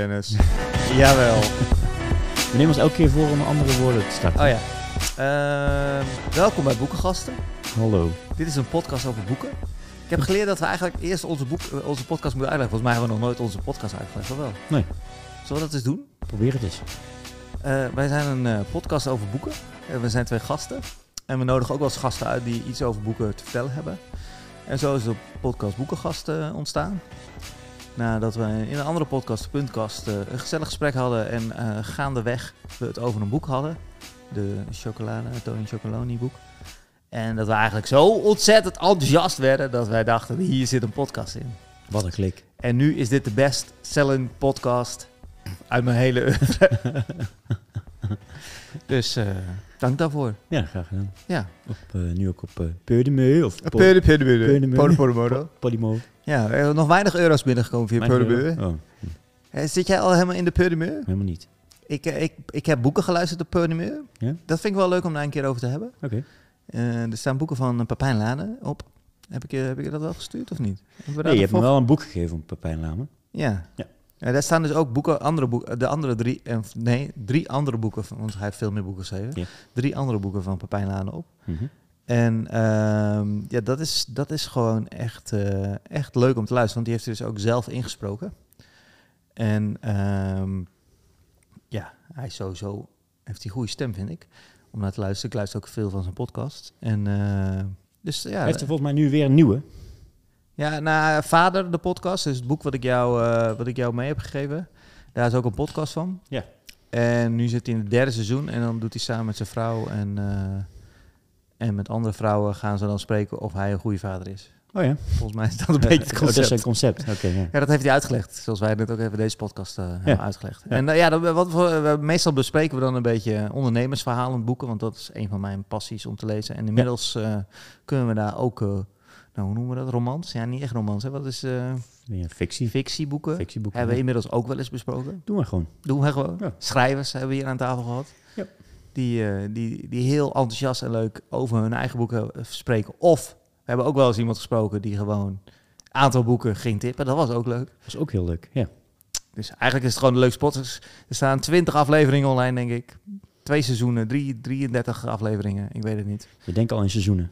Dennis. Jawel. We nemen ons elke keer voor om andere woorden te starten. Oh ja. Welkom bij Boekengasten. Hallo. Dit is een podcast over boeken. Ik heb geleerd dat we eigenlijk eerst onze podcast moeten uitleggen. Volgens mij hebben we nog nooit onze podcast uitgelegd, of wel? Nee. Zullen we dat eens doen? Probeer het eens. Wij zijn een podcast over boeken. We zijn 2 gasten. En we nodigen ook wel eens gasten uit die iets over boeken te vertellen hebben. En zo is de podcast Boekengasten ontstaan. Nadat we in een andere podcast, de Puntkast, een gezellig gesprek hadden en gaandeweg we het over een boek hadden. De Tony Chocoloni boek. En dat we eigenlijk zo ontzettend enthousiast werden dat wij dachten, hier zit een podcast in. Wat een klik. En nu is dit de best-selling podcast uit mijn hele oeuvre. Dus dank daarvoor. Ja, graag gedaan. Ja. Nu ook op Podimo of Podimo. Ja, er zijn nog weinig euro's binnengekomen via Podimo. Oh, Zit jij al helemaal in de Podimo? helemaal niet. Ik heb boeken geluisterd op Podimo. Ja? Dat vind ik wel leuk om daar een keer over te hebben. Oké. Er staan boeken van Pepijn Lane op. Heb ik je dat wel gestuurd of niet? Nee, je hebt me wel een boek gegeven om Pepijn Lane. Ja. Ja. Daar staan dus ook drie andere boeken, want hij heeft veel meer boeken geschreven. Ja. 3 andere boeken van Pepijn Lane op. Mm-hmm. En ja, dat is gewoon echt leuk om te luisteren, want die heeft hij dus ook zelf ingesproken. En ja, hij sowieso heeft een goede stem, vind ik, om naar te luisteren. Ik luister ook veel van zijn podcast. En dus ja. Hij heeft er volgens mij nu weer een nieuwe. Ja, Vader, de podcast, is het boek wat ik jou mee heb gegeven. Daar is ook een podcast van. Ja. En nu zit hij in het 3e seizoen en dan doet hij samen met zijn vrouw en met andere vrouwen gaan ze dan spreken of hij een goede vader is. Oh ja. Volgens mij is dat een beetje het concept. Dat is een concept. Oké. Ja. Ja, dat heeft hij uitgelegd, zoals wij net ook even deze podcast hebben uitgelegd. Ja. En meestal bespreken we dan een beetje ondernemersverhalen, boeken, want dat is een van mijn passies om te lezen. En inmiddels kunnen we daar ook, hoe noemen we dat, romans? Ja, niet echt romans, hè? Wat is fictie. Fictieboeken. Fictieboeken. Hebben we inmiddels ook wel eens besproken. Doen we gewoon. Ja. Schrijvers hebben we hier aan tafel gehad. Ja. Die heel enthousiast en leuk over hun eigen boeken spreken. Of we hebben ook wel eens iemand gesproken die gewoon een aantal boeken ging tippen. Dat was ook leuk. Dat was ook heel leuk, ja. Dus eigenlijk is het gewoon een leuk spot. Er staan 20 afleveringen online, denk ik. 2 seizoenen, 33 afleveringen. Ik weet het niet. Je denkt al in seizoenen.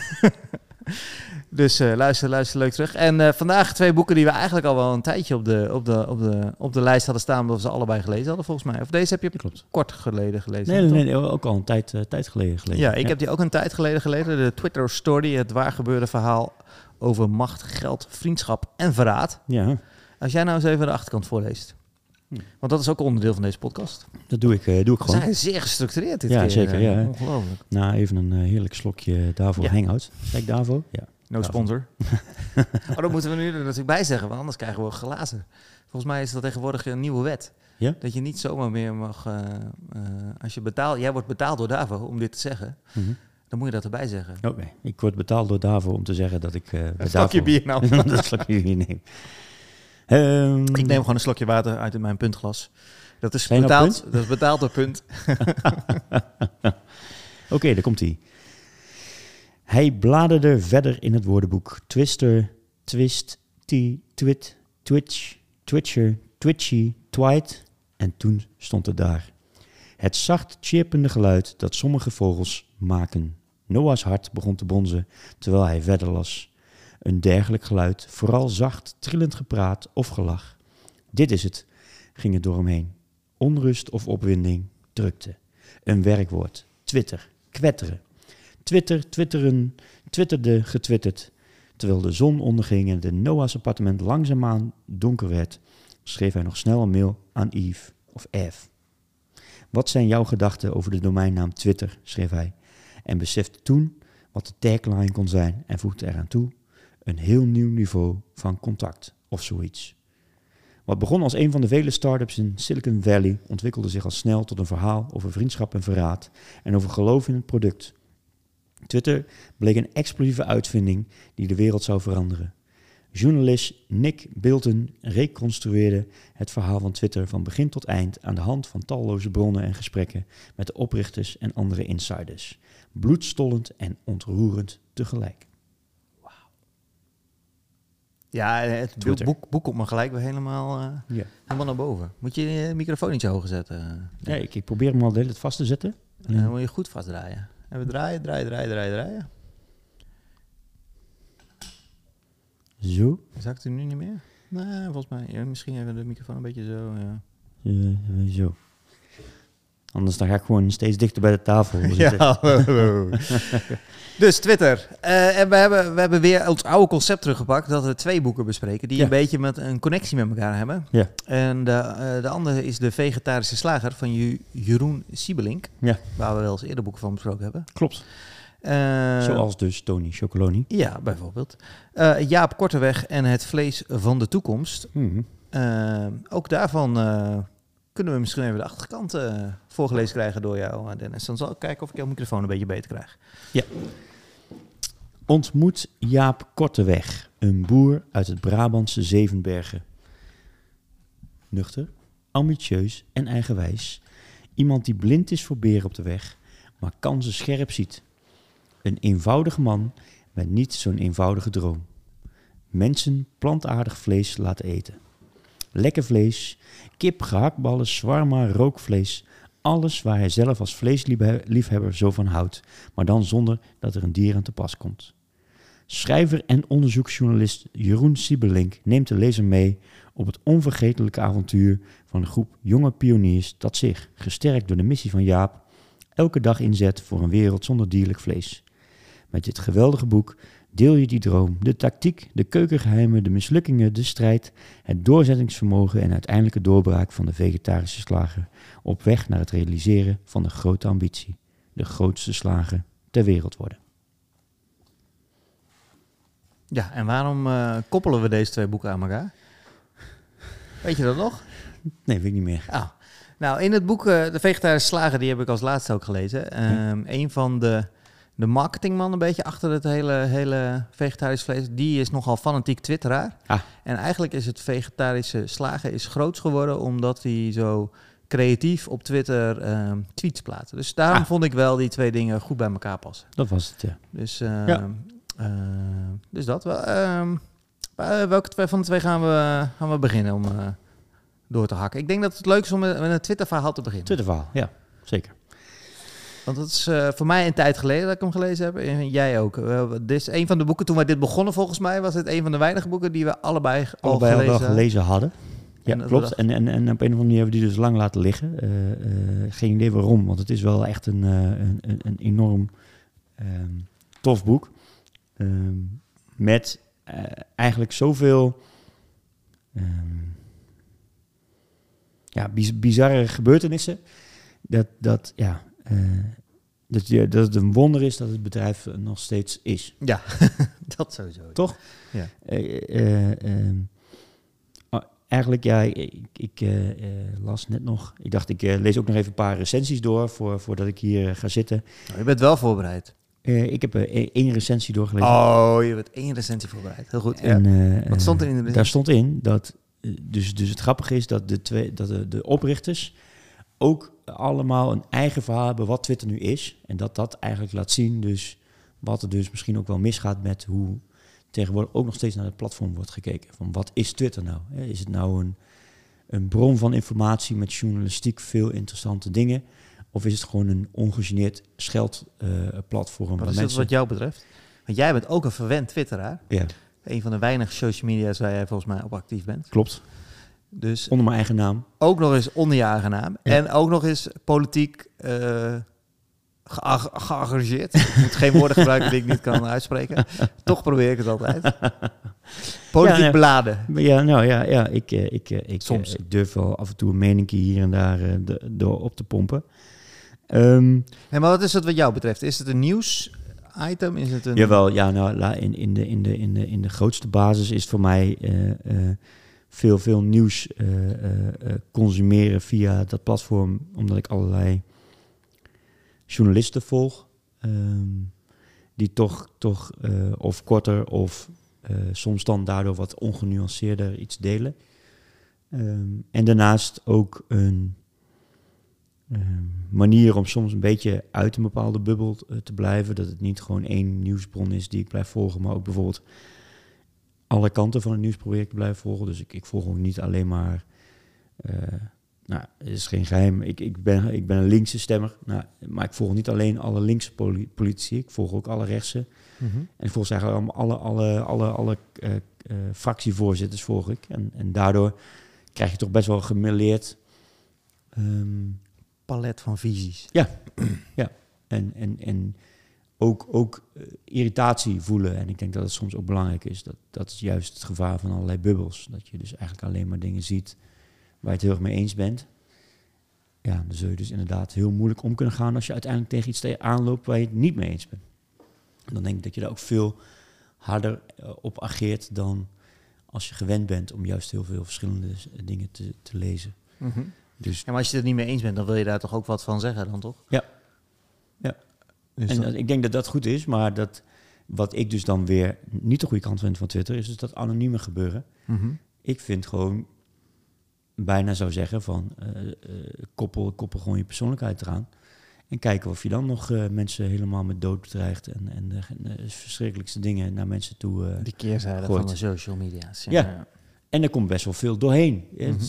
Dus luister leuk terug. En vandaag 2 boeken die we eigenlijk al wel een tijdje op de lijst hadden staan, omdat we ze allebei gelezen hadden, volgens mij. Of deze heb je kort geleden gelezen. Nee, ook al een tijd geleden gelezen. Ja, ik heb die ook een tijd geleden gelezen. De Twitter Story, het waargebeurde verhaal over macht, geld, vriendschap en verraad. Ja. Als jij nou eens even de achterkant voorleest. Want dat is ook onderdeel van deze podcast. Dat doe ik gewoon. We zijn zeer gestructureerd dit keer. Ja, zeker. Ja. Ongelooflijk. Nou, even een heerlijk slokje Davo Hangout. Zeg ik Davo? Ja. No sponsor. Dat moeten we nu er natuurlijk bij zeggen, want anders krijgen we glazen. Volgens mij is dat tegenwoordig een nieuwe wet. Ja? Dat je niet zomaar meer mag... als je betaalt... Jij wordt betaald door Davo om dit te zeggen. Mm-hmm. Dan moet je dat erbij zeggen. Oké. Ik word betaald door Davo om te zeggen dat ik... een slokje bier nou. een slokje bier neem. Ik neem gewoon een slokje water uit in mijn puntglas. Dat is betaald door Punt. Oké, daar komt hij. Hij bladerde verder in het woordenboek. Twister, twist, twit, twitch, twitcher, twitchy, twite. En toen stond het daar. Het zacht chirpende geluid dat sommige vogels maken. Noah's hart begon te bonzen terwijl hij verder las. Een dergelijk geluid, vooral zacht, trillend gepraat of gelach. Dit is het, ging het door hem heen. Onrust of opwinding, drukte. Een werkwoord, twitter, kwetteren. Twitter, twitteren, twitterde, getwitterd. Terwijl de zon onderging en de Noah's appartement langzaamaan donker werd, schreef hij nog snel een mail aan Eve of Eve. Wat zijn jouw gedachten over de domeinnaam Twitter, schreef hij. En besefte toen wat de tagline kon zijn en voegde eraan toe. Een heel nieuw niveau van contact of zoiets. Wat begon als een van de vele start-ups in Silicon Valley ontwikkelde zich al snel tot een verhaal over vriendschap en verraad en over geloof in het product. Twitter bleek een explosieve uitvinding die de wereld zou veranderen. Journalist Nick Bilton reconstrueerde het verhaal van Twitter van begin tot eind aan de hand van talloze bronnen en gesprekken met de oprichters en andere insiders. Bloedstollend en ontroerend tegelijk. Ja, het Twitter. boek komt me gelijk weer helemaal naar boven. Moet je je microfoon iets hoger zetten? Ja, ik probeer hem al de hele tijd vast te zetten. Dan moet je goed vastdraaien. En we draaien. Zo. Zakt u nu niet meer? Nee, volgens mij. Ja, misschien even de microfoon een beetje zo. Ja. Zo. Anders dan ga ik gewoon steeds dichter bij de tafel zitten. Ja. Dus Twitter. En we hebben weer ons oude concept teruggepakt. Dat we 2 boeken bespreken die een beetje met een connectie met elkaar hebben. Ja. En de andere is De Vegetarische Slager van Jeroen Siebelink. Ja. Waar we wel eens eerder boeken van besproken hebben. Klopt. Zoals dus Tony Chocoloni. Ja, bijvoorbeeld. Jaap Korteweg en Het Vlees van de Toekomst. Ook daarvan kunnen we misschien even de achterkant voorgelezen krijgen door jou, Dennis. Dan zal ik kijken of ik jouw microfoon een beetje beter krijg. Ja. Ontmoet Jaap Korteweg, een boer uit het Brabantse Zevenbergen. Nuchter, ambitieus en eigenwijs. Iemand die blind is voor beren op de weg, maar kansen scherp ziet. Een eenvoudige man met niet zo'n eenvoudige droom. Mensen plantaardig vlees laten eten. Lekker vlees, kip, gehaktballen, shawarma, rookvlees. Alles waar hij zelf als vleesliefhebber zo van houdt, maar dan zonder dat er een dier aan te pas komt. Schrijver en onderzoeksjournalist Jeroen Siebelink neemt de lezer mee op het onvergetelijke avontuur van een groep jonge pioniers dat zich, gesterkt door de missie van Jaap, elke dag inzet voor een wereld zonder dierlijk vlees. Met dit geweldige boek deel je die droom, de tactiek, de keukengeheimen, de mislukkingen, de strijd, het doorzettingsvermogen en uiteindelijke doorbraak van de vegetarische slager op weg naar het realiseren van de grote ambitie, de grootste slager ter wereld worden. Ja, en waarom koppelen we deze 2 boeken aan elkaar? Weet je dat nog? Nee, weet ik niet meer. Nou, in het boek De Vegetarische Slager, die heb ik als laatste ook gelezen. Een van de marketingman een beetje achter het hele vegetarisch vlees, die is nogal fanatiek twitteraar. En eigenlijk is het vegetarische slager is groots geworden omdat hij zo creatief op Twitter tweets plaatst. Dus daarom vond ik wel die 2 dingen goed bij elkaar passen. Dat was het, ja. Dus dat wel. Welke 2 van de 2 gaan we beginnen om door te hakken? Ik denk dat het leuk is om met een Twitter-verhaal te beginnen. Twitter-verhaal, ja, zeker. Want dat is voor mij een tijd geleden dat ik hem gelezen heb. En jij ook. Dit is een van de boeken, toen wij dit begonnen volgens mij, was het een van de weinige boeken die we allebei al gelezen hadden. Ja, klopt. En op een of andere manier hebben we die dus lang laten liggen. Geen idee waarom, want het is wel echt een enorm tof boek. Met eigenlijk zoveel bizarre gebeurtenissen. Dat het een wonder is dat het bedrijf nog steeds is. Ja, dat sowieso. Toch? Ja. Eigenlijk, ja, ik las net nog. Ik dacht, ik lees ook nog even een paar recensies door voordat ik hier ga zitten. Nou, je bent wel voorbereid. Ik heb 1 recensie doorgelezen. Oh, je hebt 1 recensie voorbereid. Heel goed. En, wat stond er in de recensie? Daar stond in dat... Dus het grappige is dat de oprichters ook allemaal een eigen verhaal hebben wat Twitter nu is. En dat eigenlijk laat zien dus wat er dus misschien ook wel misgaat met hoe tegenwoordig ook nog steeds naar het platform wordt gekeken. Van wat is Twitter nou? Is het nou een bron van informatie met journalistiek veel interessante dingen? Of is het gewoon een ongegeneerd scheldplatform? Wat is het wat jou betreft? Want jij bent ook een verwend twitteraar. Ja. Een van de weinige social media's waar jij volgens mij op actief bent. Klopt. Dus onder mijn eigen naam. Ook nog eens onder je eigen naam. Ja. En ook nog eens politiek geëngageerd. Ik moet geen woorden gebruiken die ik niet kan uitspreken. Toch probeer ik het altijd. Politiek beladen. Ja, ik durf wel af en toe een mening hier en daar door op te pompen. Maar wat is het wat jou betreft? Is het een nieuws-item? Is het een... Jawel, ja, nou, in de grootste basis is voor mij veel nieuws consumeren via dat platform, omdat ik allerlei journalisten volg, die toch of korter of soms dan daardoor wat ongenuanceerder iets delen. En daarnaast ook een manier om soms een beetje uit een bepaalde bubbel te blijven. Dat het niet gewoon 1 nieuwsbron is die ik blijf volgen, maar ook bijvoorbeeld alle kanten van het nieuws probeer ik te blijven volgen. Dus ik volg ook niet alleen maar... het is geen geheim. Ik ben een linkse stemmer. Maar ik volg niet alleen alle linkse politici. Ik volg ook alle rechtse. Mm-hmm. En ik volg eigenlijk alle fractievoorzitters volg ik. En daardoor krijg je toch best wel gemêleerd... palet van visies. Ja. En ook irritatie voelen. En ik denk dat het soms ook belangrijk is. Dat is juist het gevaar van allerlei bubbels. Dat je dus eigenlijk alleen maar dingen ziet waar je het heel erg mee eens bent. Ja, dan zul je dus inderdaad heel moeilijk om kunnen gaan als je uiteindelijk tegen iets aanloopt waar je het niet mee eens bent. En dan denk ik dat je daar ook veel harder op ageert dan als je gewend bent om juist heel veel verschillende dingen te lezen. Mm-hmm. Dus, maar als je het er niet mee eens bent, dan wil je daar toch ook wat van zeggen dan, toch? Ja. Dus en ik denk dat dat goed is, maar wat ik dus dan weer niet de goede kant vind van Twitter, is dus dat anonieme gebeuren. Mm-hmm. Ik vind gewoon, bijna zou zeggen van, koppel gewoon je persoonlijkheid eraan. En kijken of je dan nog mensen helemaal met dood bedreigt en de verschrikkelijkste dingen naar mensen toe die keerzijde gooit. van de social media's. Ja. En er komt best wel veel doorheen. Mm-hmm.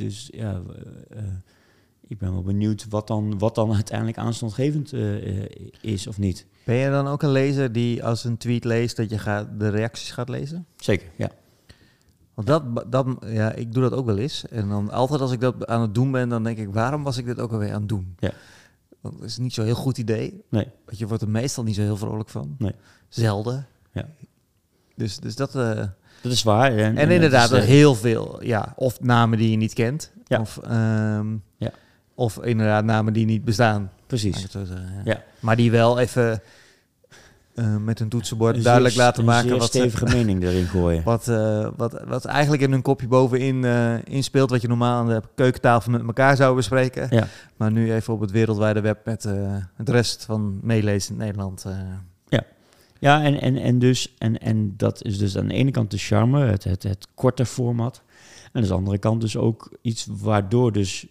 Ik ben wel benieuwd wat dan uiteindelijk aanstandgevend is of niet. Ben je dan ook een lezer die als een tweet leest dat je de reacties gaat lezen? Zeker, ja. Want ik doe dat ook wel eens. En dan altijd als ik dat aan het doen ben, dan denk ik, waarom was ik dit ook alweer aan het doen? Ja. Want dat is niet zo'n heel goed idee. Nee. Want je wordt er meestal niet zo heel vrolijk van. Nee. Zelden. Ja. Dus dat... Dat is waar. En inderdaad, er heel veel. Ja, of namen die je niet kent. Ja. Of inderdaad namen die niet bestaan. Precies. Zo zeggen, ja. Ja. Maar die wel even met een toetsenbord duidelijk laten maken. Wat stevige mening erin gooien. Wat eigenlijk in hun kopje bovenin inspeelt. Wat je normaal aan de keukentafel met elkaar zou bespreken. Ja. Maar nu even op het wereldwijde web met de rest van meelezen in Nederland. Ja, en dat is dus aan de ene kant de charme, het korte format. En aan de andere kant dus ook iets waardoor dus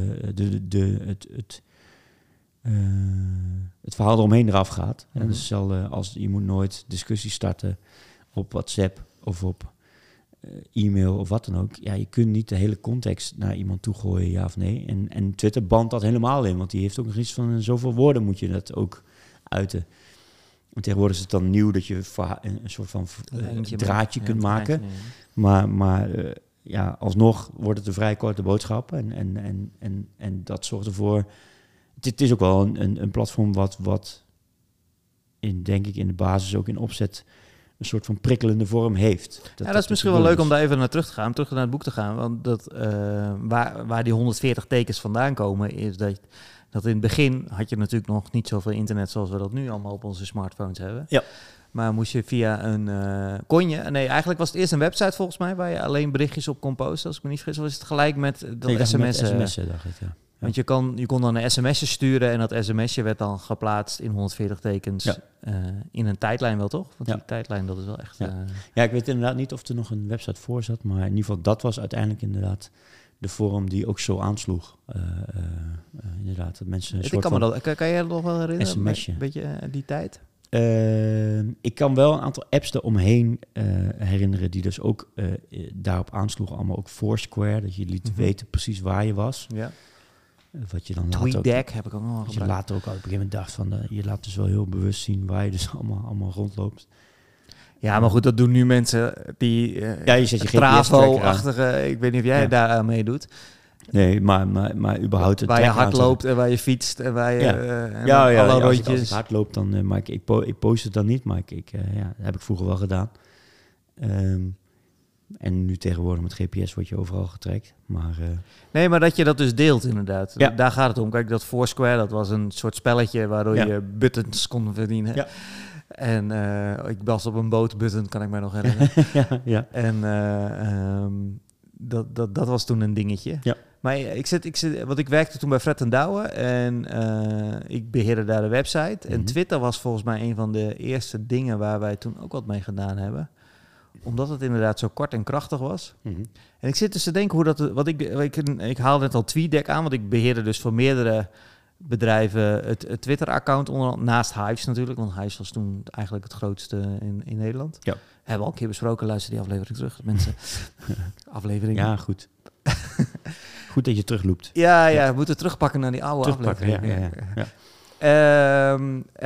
het verhaal eromheen eraf gaat. Mm-hmm. En dus als je moet nooit discussie starten op WhatsApp of op e-mail of wat dan ook. Ja, je kunt niet de hele context naar iemand toe gooien, ja of nee. En Twitter bandt dat helemaal in, want die heeft ook nog iets van zoveel woorden moet je dat ook uiten. En tegenwoordig is het dan nieuw dat je een soort van draadje kunt maken. Maar alsnog wordt het een vrij korte boodschap. En dat zorgt ervoor... Het is ook wel een platform wat denk ik in de basis ook in opzet een soort van prikkelende vorm heeft. Dat is misschien wel leuk om daar even naar terug naar het boek te gaan. Want waar die 140 tekens vandaan komen, is dat in het begin had je natuurlijk nog niet zoveel internet zoals we dat nu allemaal op onze smartphones hebben. Ja. Maar moest je via eigenlijk was het eerst een website volgens mij waar je alleen berichtjes op kon posten. Als ik me niet vergis, was het gelijk met sms'en. Met sms'en, dacht ik, ja. Want je kon dan een sms'je sturen en dat sms'je werd dan geplaatst in 140 tekens in een tijdlijn wel, toch? Want die tijdlijn, dat is wel echt... Ja, ik weet inderdaad niet of er nog een website voor zat, maar in ieder geval dat was uiteindelijk inderdaad de vorm die ook zo aansloeg. Inderdaad, dat mensen kan jij dat nog wel herinneren? SMS'je. Een beetje die tijd? Ik kan wel een aantal apps eromheen herinneren die dus ook daarop aansloegen. Allemaal ook Foursquare, dat je liet weten precies waar je was. Ja. Wat je dan TweetDeck heb ik ook nog wel gebruikt. Je later ook op een gegeven moment dacht van, je laat dus wel heel bewust zien waar je dus allemaal rondloopt. Ja, maar goed, dat doen nu mensen die je zet je Travo-achtige, ik weet niet of jij daar aan meedoet. Nee, maar überhaupt het waar je hard loopt en waar je fietst en waar je alle rondjes. Als ik hard loop, dan maar ik post het dan niet, maar dat heb ik vroeger wel gedaan. En nu tegenwoordig met GPS word je overal getrekt. Maar, nee, maar dat je dat dus deelt inderdaad. Ja. Daar gaat het om. Kijk, dat Foursquare, dat was een soort spelletje waardoor je buttons kon verdienen. Ja. En ik was op een bootbutton, kan ik mij nog herinneren. Ja. En dat was toen een dingetje. Ja. Maar ik werkte toen bij Fred & Douwe en ik beheerde daar de website. En Twitter was volgens mij een van de eerste dingen waar wij toen ook wat mee gedaan hebben. Omdat het inderdaad zo kort en krachtig was. Mm-hmm. En ik zit dus te denken hoe dat... Ik haal net al TweetDeck aan, want ik beheerde dus voor meerdere bedrijven het Twitter-account naast Hives natuurlijk, want Hives was toen eigenlijk het grootste in Nederland. Ja. Hebben we al een keer besproken, luister die aflevering terug, mensen. Aflevering. Ja, goed. Goed dat je terugloopt. Ja, we moeten terugpakken naar die oude aflevering. Ja.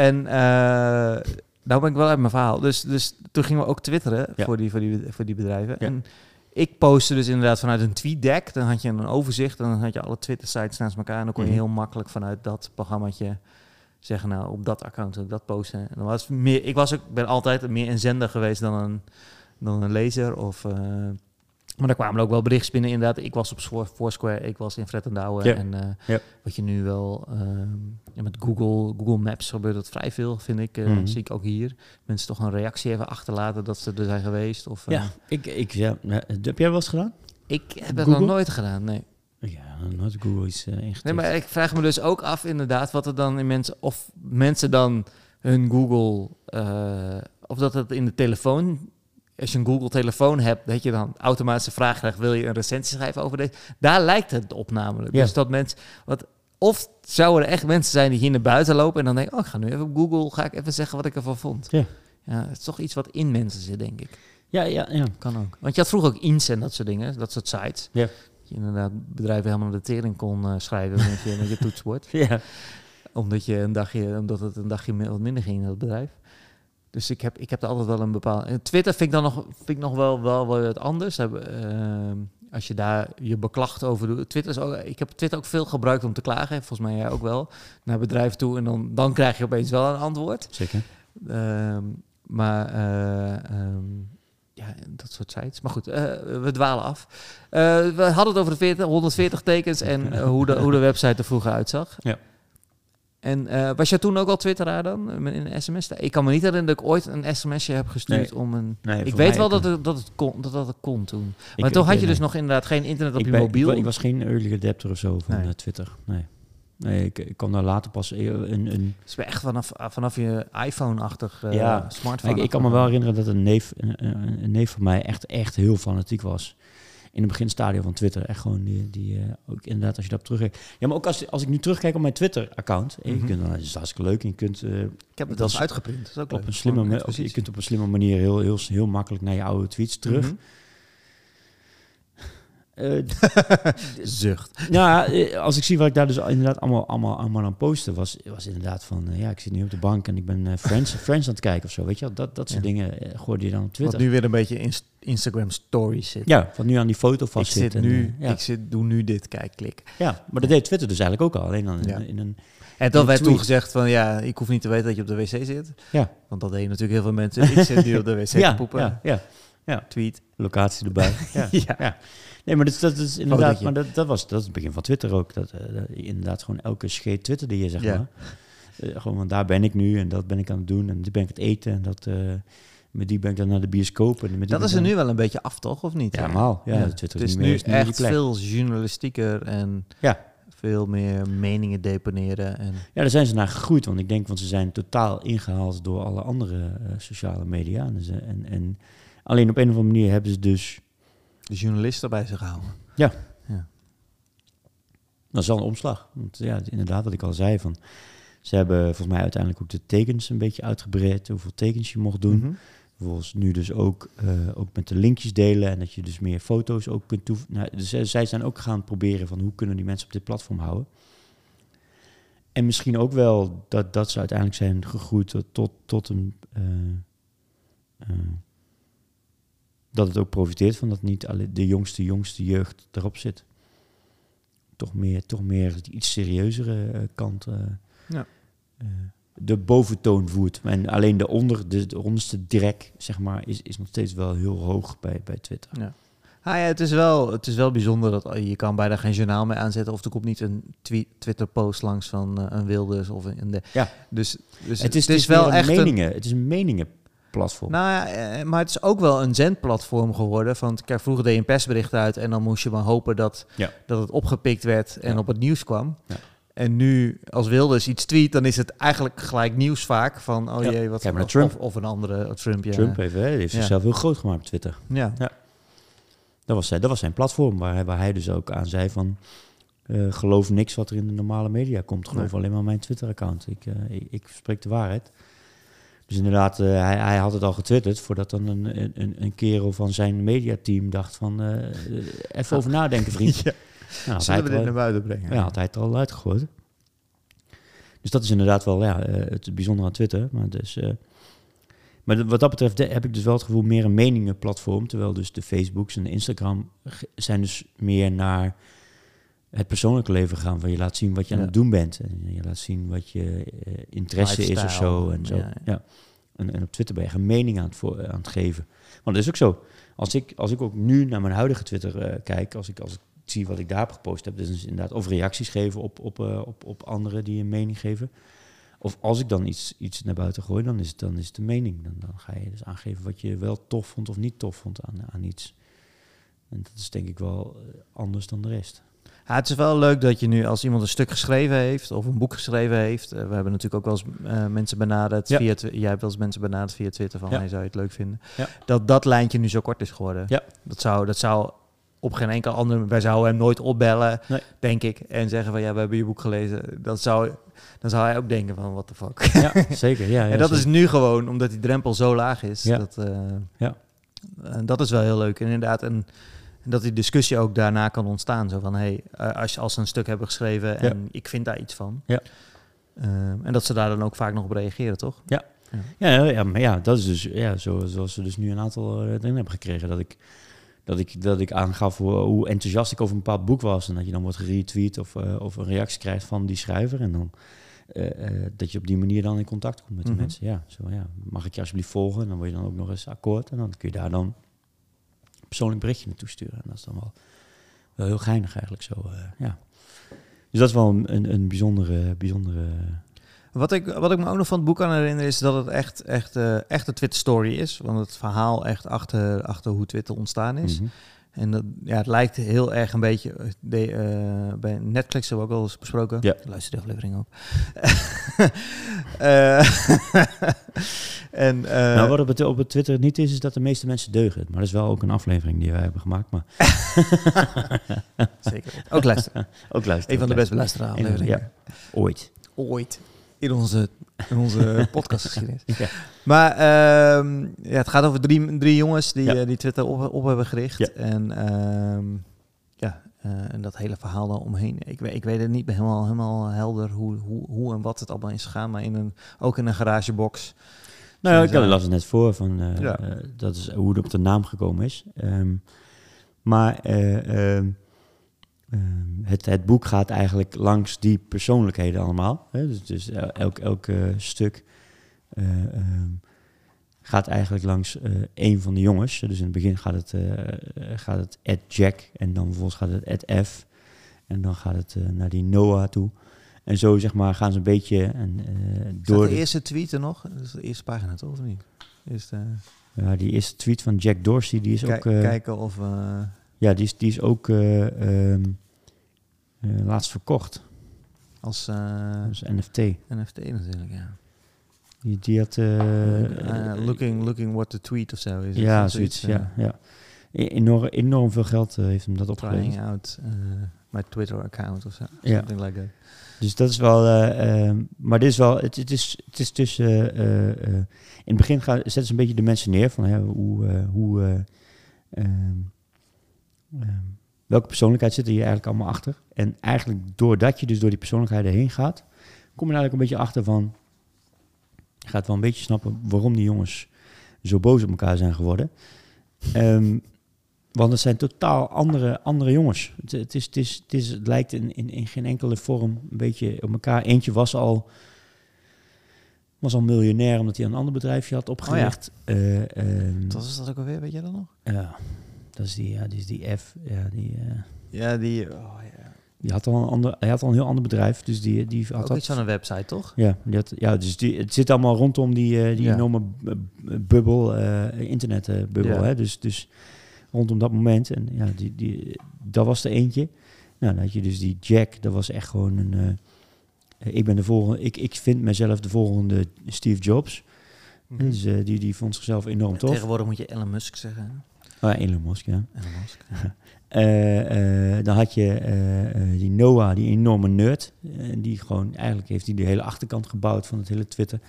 Nou ben ik wel uit mijn verhaal. Dus toen gingen we ook twitteren voor die bedrijven. Ja. En ik postte dus inderdaad vanuit een tweetdeck. Dan had je een overzicht en dan had je alle Twitter-sites naast elkaar. En dan kon je heel makkelijk vanuit dat programmaatje zeggen, nou, op dat account wil ik dat posten. En dan was meer, ik ben altijd meer een zender geweest dan een lezer. Maar daar kwamen ook wel berichten binnen, inderdaad. Ik was op Foursquare, ik was in Fred en Douwe. Ja. En wat je nu wel... met Google Maps gebeurt dat vrij veel, vind ik. Zie ik ook hier. Mensen toch een reactie even achterlaten dat ze er zijn geweest. Of, heb jij wel eens gedaan? Ik heb het nog nooit gedaan, nee. Ja, nooit Google is ingetikt. Nee, maar ik vraag me dus ook af inderdaad wat er dan in mensen... Of mensen dan hun Google... of dat het in de telefoon... Als je een Google-telefoon hebt, dat je dan automatisch de vraag krijgt, wil je een recensie schrijven over deze? Daar lijkt het op namelijk. Ja. Dus dat mensen... Of zouden er echt mensen zijn die hier naar buiten lopen en dan denken, ik ga nu even op Google, ga ik even zeggen wat ik ervan vond. Ja, het is toch iets wat in mensen zit, denk ik. Ja. Kan ook. Want je had vroeger ook INS en dat soort dingen, dat soort sites. Ja. Dat je inderdaad bedrijven helemaal de tering kon schrijven met je toetsenbord. Ja. Omdat het een dagje wat minder ging in dat bedrijf. Dus ik heb er altijd wel een bepaalde... Twitter vind ik nog wel wat anders. Als je daar je beklacht over doet. Ik heb Twitter ook veel gebruikt om te klagen. Volgens mij jij ook wel. Naar bedrijven toe. En dan krijg je opeens wel een antwoord. Zeker. Dat soort sites. Maar goed, we dwalen af. We hadden het over de 140 tekens en hoe de website er vroeger uitzag. Ja. En was jij toen ook al twitteraar dan? In een sms? Ik kan me niet herinneren dat ik ooit een sms'je heb gestuurd om een... Nee, ik weet wel dat het kon toen. Maar toen had je dus nog inderdaad geen internet op je mobiel. Ik was geen early adapter of zo van Twitter. Nee, ik kwam daar later pas een... Dus echt vanaf je iPhone-achtig smartphone. Ik kan me wel herinneren dat een neef van mij echt heel fanatiek was. In het beginstadium van Twitter. Echt gewoon die ook inderdaad als je daarop terugkijkt. Ja, maar ook als ik nu terugkijk op mijn Twitter-account. Je kunt dan, dat is hartstikke leuk. En je kunt, ik heb het wel uitgeprint. Dat is ook op een slimme je kunt op een slimme manier heel makkelijk naar je oude tweets terug. Zucht. Nou, als ik zie wat ik daar dus inderdaad allemaal aan posten was inderdaad van, ik zit nu op de bank en ik ben Friends aan het kijken of zo, weet je wel. Dat soort dingen gooide je dan op Twitter. Wat nu weer een beetje in Instagram stories zit. Ja, wat nu aan die foto vast zit. Doe nu dit, kijk, klik. Ja, maar dat deed Twitter dus eigenlijk ook al, alleen dan in een... En dan werd toen gezegd van, ik hoef niet te weten dat je op de wc zit. Ja. Want dat deden natuurlijk heel veel mensen. Ik zit nu op de wc te poepen. Ja. Tweet. Locatie erbij. Ja. Nee, maar dat is inderdaad... Maar dat was het begin van Twitter ook. Dat inderdaad gewoon elke scheet twitterde je, zeg maar. Gewoon, want daar ben ik nu en dat ben ik aan het doen. En dit ben ik aan het eten en dat... met die ben ik dan naar de bioscoop. En dat is er nu wel een beetje af, toch? Of niet? Ja, normaal. Twitter is nu echt veel journalistieker en... veel meer meningen deponeren. En... Ja, daar zijn ze naar gegroeid. Want ze zijn totaal ingehaald door alle andere sociale media. En alleen op een of andere manier hebben ze dus... de journalisten bij zich gehouden. Ja. Dat is wel een omslag. Want inderdaad, wat ik al zei, van ze hebben volgens mij uiteindelijk ook de tekens een beetje uitgebreid, hoeveel tekens je mocht doen. Mm-hmm. Vervolgens nu dus ook met de linkjes delen en dat je dus meer foto's ook kunt toevoegen. Dus zij zijn ook gaan proberen van hoe kunnen die mensen op dit platform houden. En misschien ook wel dat ze uiteindelijk zijn gegroeid tot een... dat het ook profiteert van dat niet alleen de jongste jeugd erop zit. Toch meer iets serieuzere kant de boventoon voert. En alleen de onderste drek, zeg maar, is nog steeds wel heel hoog bij Twitter. Ja. Het is wel bijzonder dat je kan bijna geen journaal meer aanzetten of er komt niet een Twitter-post langs van een Wilders of Dus het is wel echt het is een meningenplatform. Maar het is ook wel een zendplatform geworden. Kijk, vroeger deed je een persbericht uit en dan moest je maar hopen dat het opgepikt werd en op het nieuws kwam. Ja. En nu, als Wilders iets tweet, dan is het eigenlijk gelijk nieuws vaak van, jee, wat... Ja, maar Trump. Of een andere Trump, Trump heeft zichzelf heel groot gemaakt op Twitter. Ja. Dat was zijn platform, waar hij dus ook aan zei van... geloof niks wat er in de normale media komt. Geloof alleen maar mijn Twitter-account. Ik spreek de waarheid. Dus inderdaad, hij had het al getwitterd voordat dan een kerel van zijn mediateam dacht van... even over nadenken, vriend. Ja. Nou, zullen we dit naar buiten brengen? Ja, had hij het er al uitgegooid. Dus dat is inderdaad wel het bijzondere aan Twitter. Maar wat dat betreft heb ik dus wel het gevoel meer een meningenplatform. Terwijl dus de Facebooks en de Instagram zijn dus meer naar het persoonlijke leven gaan. Van je laat zien wat je aan het doen bent. En je laat zien wat je interesse is of zo. En, zo. Ja. En op Twitter ben je een mening aan het geven. Want dat is ook zo. Als ik ook nu naar mijn huidige Twitter kijk, als ik zie wat ik daar heb gepost heb, dus inderdaad of reacties geven op anderen die een mening geven. Of als ik dan iets naar buiten gooi, dan is het een mening. Dan ga je dus aangeven wat je wel tof vond of niet tof vond aan iets. En dat is denk ik wel anders dan de rest. Ja, het is wel leuk dat je nu, als iemand een stuk geschreven heeft of een boek geschreven heeft. We hebben natuurlijk ook wel eens mensen benaderd. Jij hebt wel eens mensen benaderd via Twitter van, zou je het leuk vinden? Ja. Dat lijntje nu zo kort is geworden. Ja. Dat zou op geen enkel ander... Wij zouden hem nooit opbellen, denk ik, en zeggen van, we hebben je boek gelezen. Dan zou hij ook denken van, what the fuck. Ja, zeker. Ja, en dat is nu gewoon, omdat die drempel zo laag is. Ja. Dat is wel heel leuk. En inderdaad, en dat die discussie ook daarna kan ontstaan. Zo van, als ze een stuk hebben geschreven en ik vind daar iets van. Ja. En dat ze daar dan ook vaak nog op reageren, toch? Ja. Maar dat is dus zoals we dus nu een aantal erin hebben gekregen. Dat ik aangaf hoe enthousiast ik over een bepaald boek was. En dat je dan wordt geretweet of een reactie krijgt van die schrijver. En dan dat je op die manier dan in contact komt met de mensen. Ja, mag ik je alsjeblieft volgen? En dan word je dan ook nog eens akkoord. En dan kun je daar dan een persoonlijk berichtje naartoe sturen. En dat is dan wel heel geinig eigenlijk zo. Dus dat is wel een bijzondere... Wat ik me ook nog van het boek kan herinneren is dat het echt een Twitter story is. Want het verhaal echt achter hoe Twitter ontstaan is. Mm-hmm. En het lijkt heel erg een beetje... bij Netflix hebben we ook wel eens besproken. Ja. Luister de aflevering ook. Wat op het Twitter niet is dat de meeste mensen deugen. Maar dat is wel ook een aflevering die wij hebben gemaakt. Maar zeker. Ook luisteren. Een van de best beluisterde afleveringen. Ooit. In onze podcastgeschiedenis. Ja. Maar het gaat over drie jongens die Twitter op hebben gericht. Ja. En dat hele verhaal daar omheen. Ik weet het niet helemaal helder hoe en wat het allemaal is gegaan. Maar ook in een garagebox. Nou, ik las het net voor. Dat is hoe het op de naam gekomen is. Het boek gaat eigenlijk langs die persoonlijkheden allemaal. Hè? Dus elk stuk gaat eigenlijk langs een van de jongens. Dus in het begin gaat het at Jack en dan vervolgens gaat het at F. En dan gaat het naar die Noah toe. En zo zeg maar gaan ze een beetje... door de eerste tweet er nog? Dat is de eerste pagina toch, of niet? Ja, die eerste tweet van Jack Dorsey, die is ook... kijken of... Ja, die is ook laatst verkocht. Als NFT. NFT natuurlijk, ja. Die had... looking what the tweet of zo. Zoiets, ja. Enorm veel geld heeft hem dat opgeleverd. Trying out my Twitter-account of zo. Something like that. Dus dat is wel... maar dit is wel... Het is tussen... in het begin zetten ze een beetje de mensen neer van welke persoonlijkheid zit er hier eigenlijk allemaal achter? En eigenlijk doordat je dus door die persoonlijkheden heen gaat, kom je eigenlijk een beetje achter van... Je gaat wel een beetje snappen waarom die jongens zo boos op elkaar zijn geworden. Want het zijn totaal andere jongens. Het lijkt in geen enkele vorm een beetje op elkaar. Eentje was al miljonair omdat hij een ander bedrijfje had opgericht. Wat is dat ook alweer, weet je dat nog? Ja, dat is die F. Die had al hij had al een heel ander bedrijf, dus die had ook iets van een website, toch? Ja, dus het zit allemaal rondom die enorme bubbel, internetbubbel. Hè? Dus rondom dat moment. En ja, dat was er eentje. Nou, dan had je dus die Jack, dat was echt gewoon een... ik ben de volgende... Ik vind mezelf de volgende Steve Jobs. Mm-hmm. Dus die vond zichzelf enorm tof. Tegenwoordig moet je Elon Musk zeggen. Oh ja, Elon Musk, ja. Elon Musk. Ja. Dan had je die Noah, die enorme nerd. Die gewoon, eigenlijk heeft hij de hele achterkant gebouwd van het hele Twitter.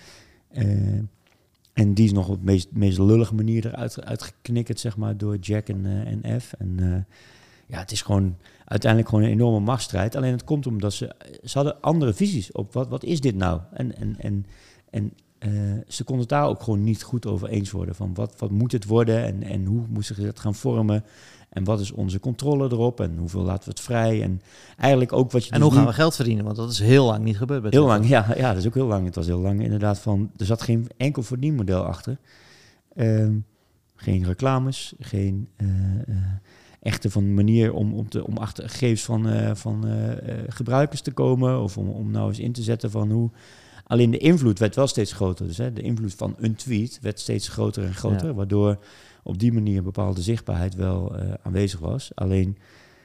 En die is nog op de meest lullige manier eruit uitgeknikkerd, zeg maar, door Jack en F. En het is gewoon uiteindelijk gewoon een enorme machtsstrijd. Alleen het komt omdat ze hadden andere visies op wat is dit nou? En ze konden het daar ook gewoon niet goed over eens worden. Van wat moet het worden en hoe moeten ze dat gaan vormen? En wat is onze controle erop? En hoeveel laten we het vrij? En eigenlijk ook wat je. En hoe gaan we geld verdienen? Want dat is heel lang niet gebeurd. Bij heel lang, ja, dat is ook heel lang. Het was heel lang inderdaad van. Er zat geen enkel verdienmodel achter. Geen reclames, geen echte van manier om achter gegevens van gebruikers te komen. Of om nou eens in te zetten van hoe. Alleen de invloed werd wel steeds groter. Dus de invloed van een tweet werd steeds groter en groter. Ja. Waardoor op die manier bepaalde zichtbaarheid wel aanwezig was. Alleen,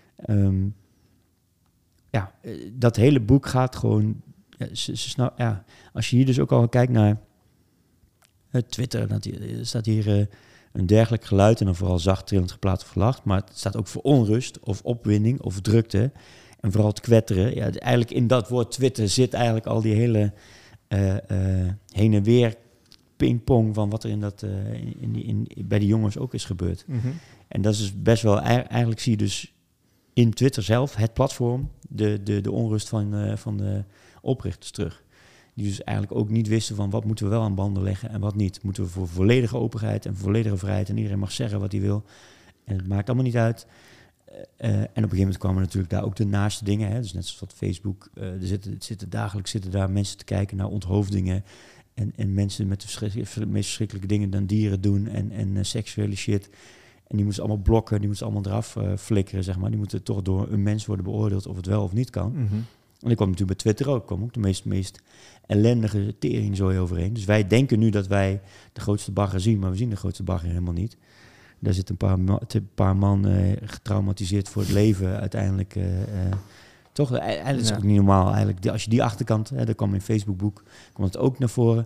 dat hele boek gaat gewoon. Als je hier dus ook al kijkt naar Twitter, er staat hier een dergelijk geluid en dan vooral zacht trillend geplaatst of gelacht. Maar het staat ook voor onrust of opwinding of drukte. En vooral het kwetteren. Ja, eigenlijk in dat woord Twitter zit eigenlijk al die hele heen en weer pingpong van wat er bij die jongens ook is gebeurd. Mm-hmm. En dat is dus best wel, eigenlijk zie je dus in Twitter zelf, het platform, de onrust van de oprichters terug. Die dus eigenlijk ook niet wisten van wat moeten we wel aan banden leggen en wat niet. Moeten we voor volledige openheid en volledige vrijheid en iedereen mag zeggen wat hij wil. En het maakt allemaal niet uit. En op een gegeven moment kwamen natuurlijk daar ook de naaste dingen. Hè? Dus net zoals wat Facebook, dagelijks zitten daar mensen te kijken naar onthoofdingen. En mensen met de meest verschrikkelijke dingen dan dieren doen. En seksuele shit. En die moesten allemaal blokken, die moesten allemaal eraf flikkeren, zeg maar. Die moeten toch door een mens worden beoordeeld of het wel of niet kan. Mm-hmm. En dat kwam natuurlijk bij Twitter ook. Kwam ook de meest ellendige teringzooi overheen. Dus wij denken nu dat wij de grootste bagger zien, maar we zien de grootste bagger helemaal niet. Daar zit een paar man getraumatiseerd voor het leven uiteindelijk. Toch, eigenlijk is het ook niet normaal. Eigenlijk, als je die achterkant, dat kwam in Facebookboek, kwam het ook naar voren.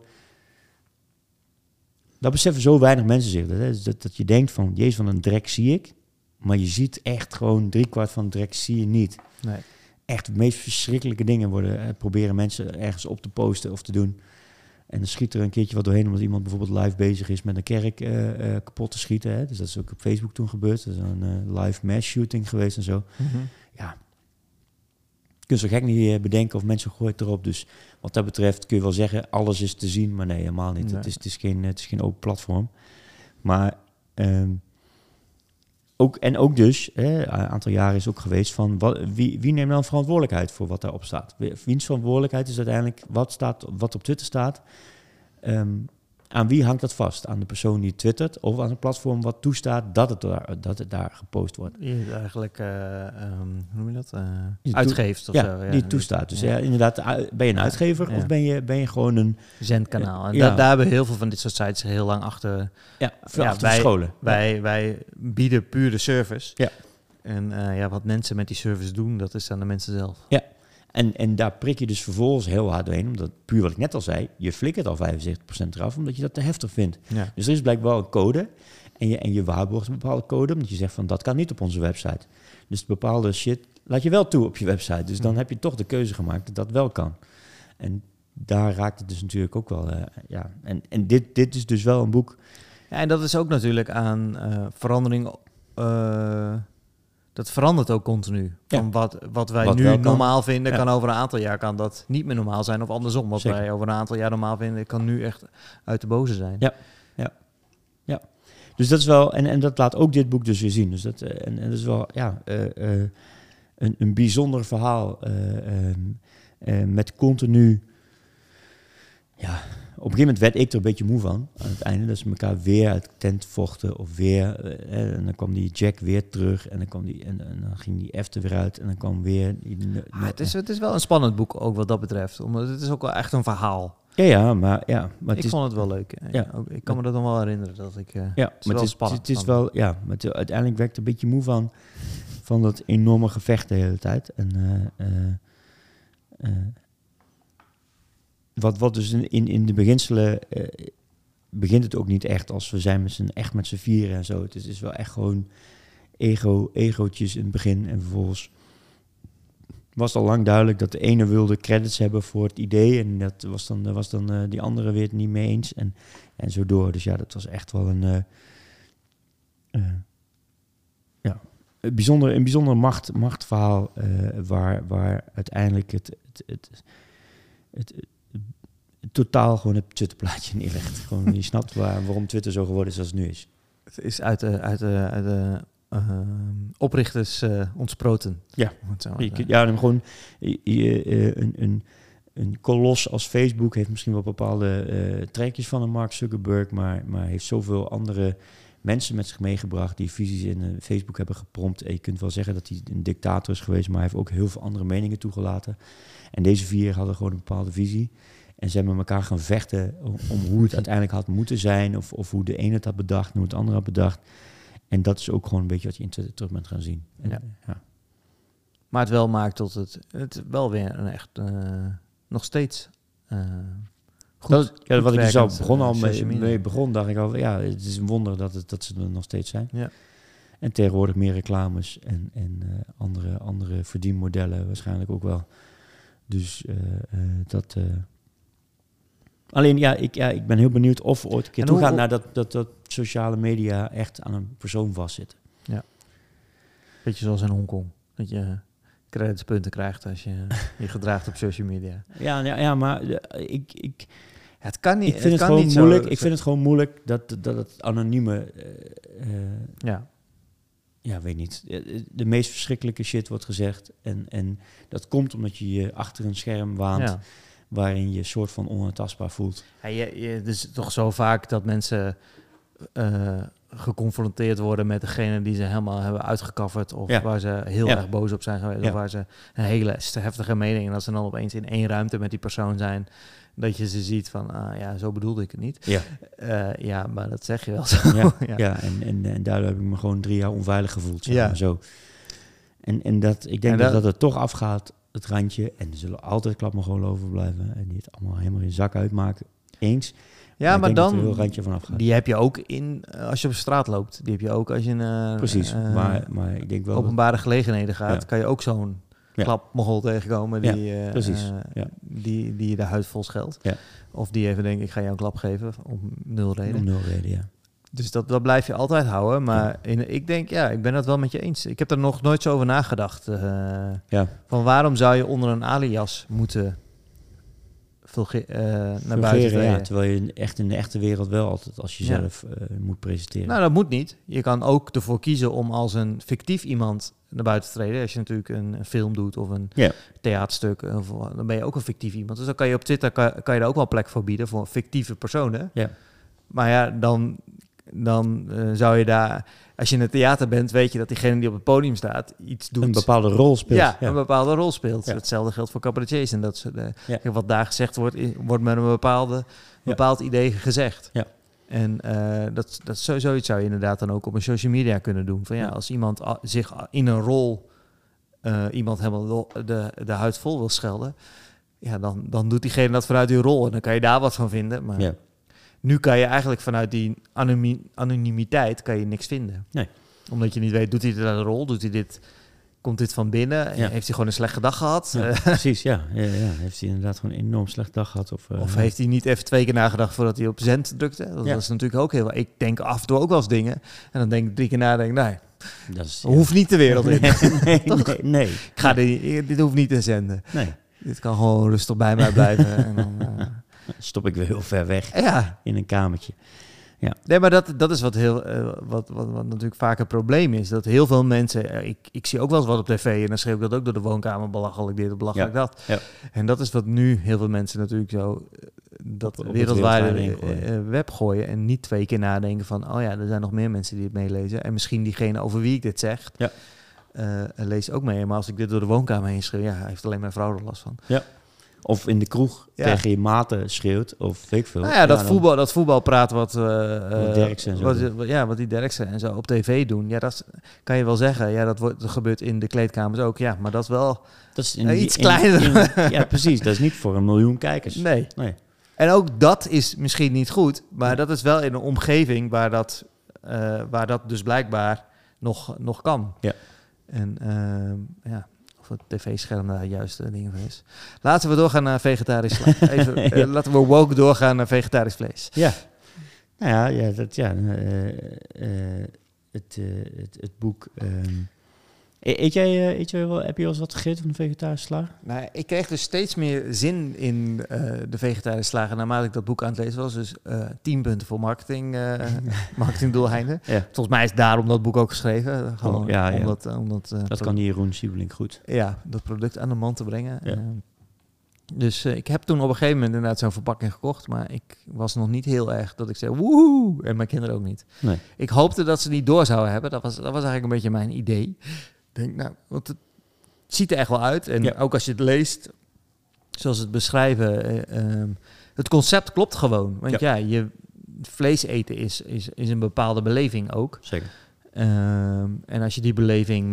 Dat beseffen zo weinig mensen zich. Dat je denkt van, jezus, van een drek zie ik. Maar je ziet echt gewoon 3/4 van de drek zie je niet. Nee. Echt de meest verschrikkelijke dingen proberen mensen ergens op te posten of te doen. En dan schiet er een keertje wat doorheen omdat iemand bijvoorbeeld live bezig is met een kerk kapot te schieten. Hè? Dus dat is ook op Facebook toen gebeurd. Dat is een live mass shooting geweest en zo. Mm-hmm. Ja. Je kunt zo gek niet bedenken of mensen gooien erop. Dus wat dat betreft kun je wel zeggen, alles is te zien. Maar nee, helemaal niet. Nee. Het is geen open platform. Maar ook dus, een aantal jaren is ook geweest van wie neemt dan verantwoordelijkheid voor wat daarop staat? Wiens verantwoordelijkheid is uiteindelijk wat op Twitter staat? Aan wie hangt dat vast? Aan de persoon die twittert of aan een platform wat toestaat dat het daar gepost wordt? Die eigenlijk, hoe noem je dat? Uitgeeft of zo. Ja, die toestaat. Dus inderdaad, ben je een uitgever of ben je gewoon een zendkanaal? En daar hebben heel veel van dit soort sites heel lang achter. Achter scholen. Wij bieden puur de service. Ja. En wat mensen met die service doen, dat is aan de mensen zelf. Ja. En daar prik je dus vervolgens heel hard doorheen, omdat puur wat ik net al zei, je flikkert al 75% eraf, omdat je dat te heftig vindt. Ja. Dus er is blijkbaar een code en je waarborgt een bepaalde code, omdat je zegt van dat kan niet op onze website. Dus bepaalde shit laat je wel toe op je website. Dus dan heb je toch de keuze gemaakt dat dat wel kan. En daar raakt het dus natuurlijk ook wel, En dit is dus wel een boek. Ja, en dat is ook natuurlijk aan verandering. Dat verandert ook continu. Van wat wij nu normaal vinden, kan over een aantal jaar kan dat niet meer normaal zijn. Of andersom, wat wij over een aantal jaar normaal vinden, kan nu echt uit de boze zijn. Ja. Dus dat is wel, en dat laat ook dit boek dus weer zien. Dus dat is wel, een bijzonder verhaal met continu. Ja, op een gegeven moment werd ik er een beetje moe van aan het einde. Dat ze elkaar weer uit de tent vochten of weer. En dan kwam die Jack weer terug en dan kwam en dan ging die F er weer uit en dan kwam weer. Het is wel een spannend boek ook wat dat betreft. Omdat het is ook wel echt een verhaal. Maar ik vond het wel leuk. Ja, ik kan me dat nog wel herinneren dat ik. Het is wel spannend. Het is wel, maar uiteindelijk werd ik er een beetje moe van dat enorme gevecht de hele tijd. En wat dus in de beginselen begint het ook niet echt als we zijn met z'n vieren en zo. Het is wel echt gewoon egootjes in het begin. En vervolgens was het al lang duidelijk dat de ene wilde credits hebben voor het idee. En dat was dan die andere weer het niet mee eens. En zo door. Dus ja, dat was echt wel een bijzonder machtverhaal. Waar uiteindelijk het totaal gewoon het Twitterplaatje neerlegt. Gewoon, je snapt waarom Twitter zo geworden is als het nu is. Het is uit de oprichters ontsproten. Ja, gewoon een kolos als Facebook heeft misschien wel bepaalde trekjes van een Mark Zuckerberg, maar heeft zoveel andere mensen met zich meegebracht die visies in Facebook hebben geprompt. En je kunt wel zeggen dat hij een dictator is geweest, maar hij heeft ook heel veel andere meningen toegelaten. En deze 4 hadden gewoon een bepaalde visie. En ze hebben met elkaar gaan vechten om hoe het uiteindelijk had moeten zijn, of hoe de ene het had bedacht en hoe het andere had bedacht. En dat is ook gewoon een beetje wat je in Twitter terug bent gaan zien. En, ja. Maar het wel maakt tot het wel weer een echt nog steeds goed. Wat ik dus al mee begon, dacht ik al, ja, het is een wonder dat ze er nog steeds zijn. Ja. En tegenwoordig meer reclames en andere verdienmodellen waarschijnlijk ook wel. Dus dat... Alleen ik ben heel benieuwd of we ooit een keer toe gaan naar dat sociale media echt aan een persoon vastzitten. Ja. Beetje zoals in Hongkong. Dat je creditspunten krijgt als je je gedraagt op social media. Ja, maar het kan niet. Ik vind het gewoon moeilijk. Ik vind het gewoon moeilijk dat het anonieme... Ja, weet niet. De meest verschrikkelijke shit wordt gezegd. En dat komt omdat je je achter een scherm waant... Ja. Waarin je soort van onaantastbaar voelt. Ja, het is toch zo vaak dat mensen geconfronteerd worden met degene die ze helemaal hebben uitgecoverd, of waar ze heel erg boos op zijn geweest, of waar ze een hele heftige mening, en als ze dan opeens in één ruimte met die persoon zijn, dat je ze ziet van, zo bedoelde ik het niet. Ja, maar dat zeg je wel zo. En daardoor heb ik me gewoon 3 jaar onveilig gevoeld. Zeg maar zo. En dat, ik denk dat het toch afgaat, het randje. En er zullen altijd klapmogolen overblijven. En die het allemaal helemaal in zak uitmaken. Eens. Ja, maar dan... Er heel randje vanaf gaat. Die heb je ook als je op straat loopt. Die heb je ook als je precies. Maar ik denk wel... openbare gelegenheden gaat. Kan je ook zo'n klapmogol tegenkomen. Die, precies. Die je de huid vol scheldt. Ja. Of die even denkt, ik ga jou een klap geven. Om 0 reden. Om 0 reden, ja. Dus dat blijf je altijd houden. Maar ik denk, ik ben dat wel met je eens. Ik heb er nog nooit zo over nagedacht. Van waarom zou je onder een alias moeten naar buiten treden? Ja, terwijl je echt in de echte wereld wel altijd als jezelf moet presenteren. Nou, dat moet niet. Je kan ook ervoor kiezen om als een fictief iemand naar buiten te treden. Als je natuurlijk een film doet of een theaterstuk, dan ben je ook een fictief iemand. Dus dan kan je op Twitter kan je daar ook wel plek voor bieden voor fictieve personen. Ja. Maar ja, dan zou je daar... Als je in het theater bent, weet je dat diegene die op het podium staat iets doet. Een bepaalde rol speelt. Ja, een bepaalde rol speelt. Ja. Hetzelfde geldt voor cabaretiers. En dat wat daar gezegd wordt, wordt met een bepaald idee gezegd. Ja. En zoiets zou je inderdaad dan ook op een social media kunnen doen. Van als iemand zich in een rol iemand helemaal de huid vol wil schelden, dan doet diegene dat vanuit die rol. En dan kan je daar wat van vinden. Maar nu kan je eigenlijk vanuit die anonimiteit kan je niks vinden. Nee. Omdat je niet weet, doet hij dit aan de rol? Komt dit van binnen? Ja. Heeft hij gewoon een slechte dag gehad? Ja, precies, ja. Heeft hij inderdaad gewoon een enorm slechte dag gehad? Of heeft hij niet even 2 keer nagedacht voordat hij op zend drukte? Dat is natuurlijk ook heel... Ik denk af en toe ook wel eens dingen. En dan denk ik 3 keer nadenken, hoeft niet de wereld in. Nee. Dit hoeft niet te zenden. Nee. Dit kan gewoon rustig bij mij blijven. En dan... stop ik weer heel ver weg in een kamertje. Ja. Nee, maar dat is wat natuurlijk vaak een probleem is. Dat heel veel mensen... Ik zie ook wel eens wat op tv en dan schreeuw ik dat ook door de woonkamer. Belachelijk dit, belachelijk dat. Ja. En dat is wat nu heel veel mensen natuurlijk zo... dat wereldwijde web gooien en niet 2 keer nadenken van... er zijn nog meer mensen die het meelezen. En misschien diegene over wie ik dit zeg... leest ook mee. Maar als ik dit door de woonkamer heen schreeuw... hij heeft alleen mijn vrouw er last van. Ja. Of in de kroeg tegen je maten schreeuwt, of weet ik veel. Nou dat voetbalpraat wat Derksen die Derksen en zo op tv doen. Ja, dat kan je wel zeggen. Ja, dat gebeurt in de kleedkamers ook. Ja, maar dat is wel iets kleiner. Ja, precies. Dat is niet voor 1 miljoen kijkers. Nee. En ook dat is misschien niet goed, maar dat is wel in een omgeving waar dat dus blijkbaar nog kan. Ja. En of het tv-scherm daar juist de dingen van is. Laten we doorgaan naar vegetarisch vlees. Laten we woke doorgaan naar vegetarisch vlees. Ja. Nou het boek... Heb je wel eens wat gegeten van de vegetarische slager? Nou, ik kreeg dus steeds meer zin in de vegetarische slager naarmate ik dat boek aan het lezen was. Dus 10 punten voor marketingdoeleinden. Ja. Volgens mij is daarom dat boek ook geschreven. Gewoon Dat kan die Jeroen Siebelink goed. Ja, dat product aan de man te brengen. Ja. Dus ik heb toen op een gegeven moment inderdaad zo'n verpakking gekocht. Maar ik was nog niet heel erg dat ik zei woehoe. En mijn kinderen ook niet. Nee. Ik hoopte dat ze niet door zouden hebben. Dat was eigenlijk een beetje mijn idee. Ik denk, nou, want het ziet er echt wel uit. En ook als je het leest, zoals het beschrijven, het concept klopt gewoon. Want je vlees eten is een bepaalde beleving ook. Zeker. En als je die beleving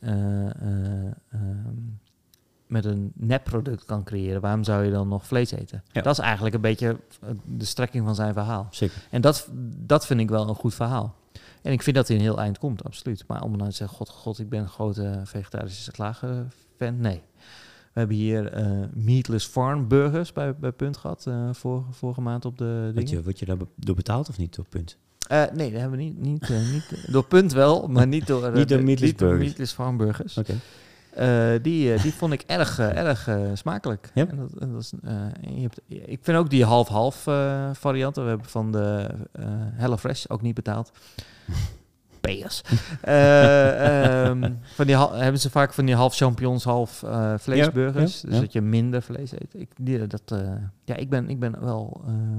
met een nepproduct kan creëren, waarom zou je dan nog vlees eten? Ja. Dat is eigenlijk een beetje de strekking van zijn verhaal. Zeker. En dat vind ik wel een goed verhaal. En ik vind dat hij een heel eind komt, absoluut. Maar om nou te zeggen, god, ik ben een grote vegetarische slager-fan, nee. We hebben hier Meatless Farm burgers bij Punt gehad vorige maand op de dingen. Word je daar door betaald of niet op Punt? Nee, dat hebben we niet door Punt wel, maar niet door Meatless Farm burgers. Oké. Die vond ik erg smakelijk. Ja. En dat is, ik vind ook die half-half varianten. We hebben van de HelloFresh ook niet betaald. Payers. Hebben ze vaak van die half champignons, half vleesburgers. Dus dat je minder vlees eet. Ik ben wel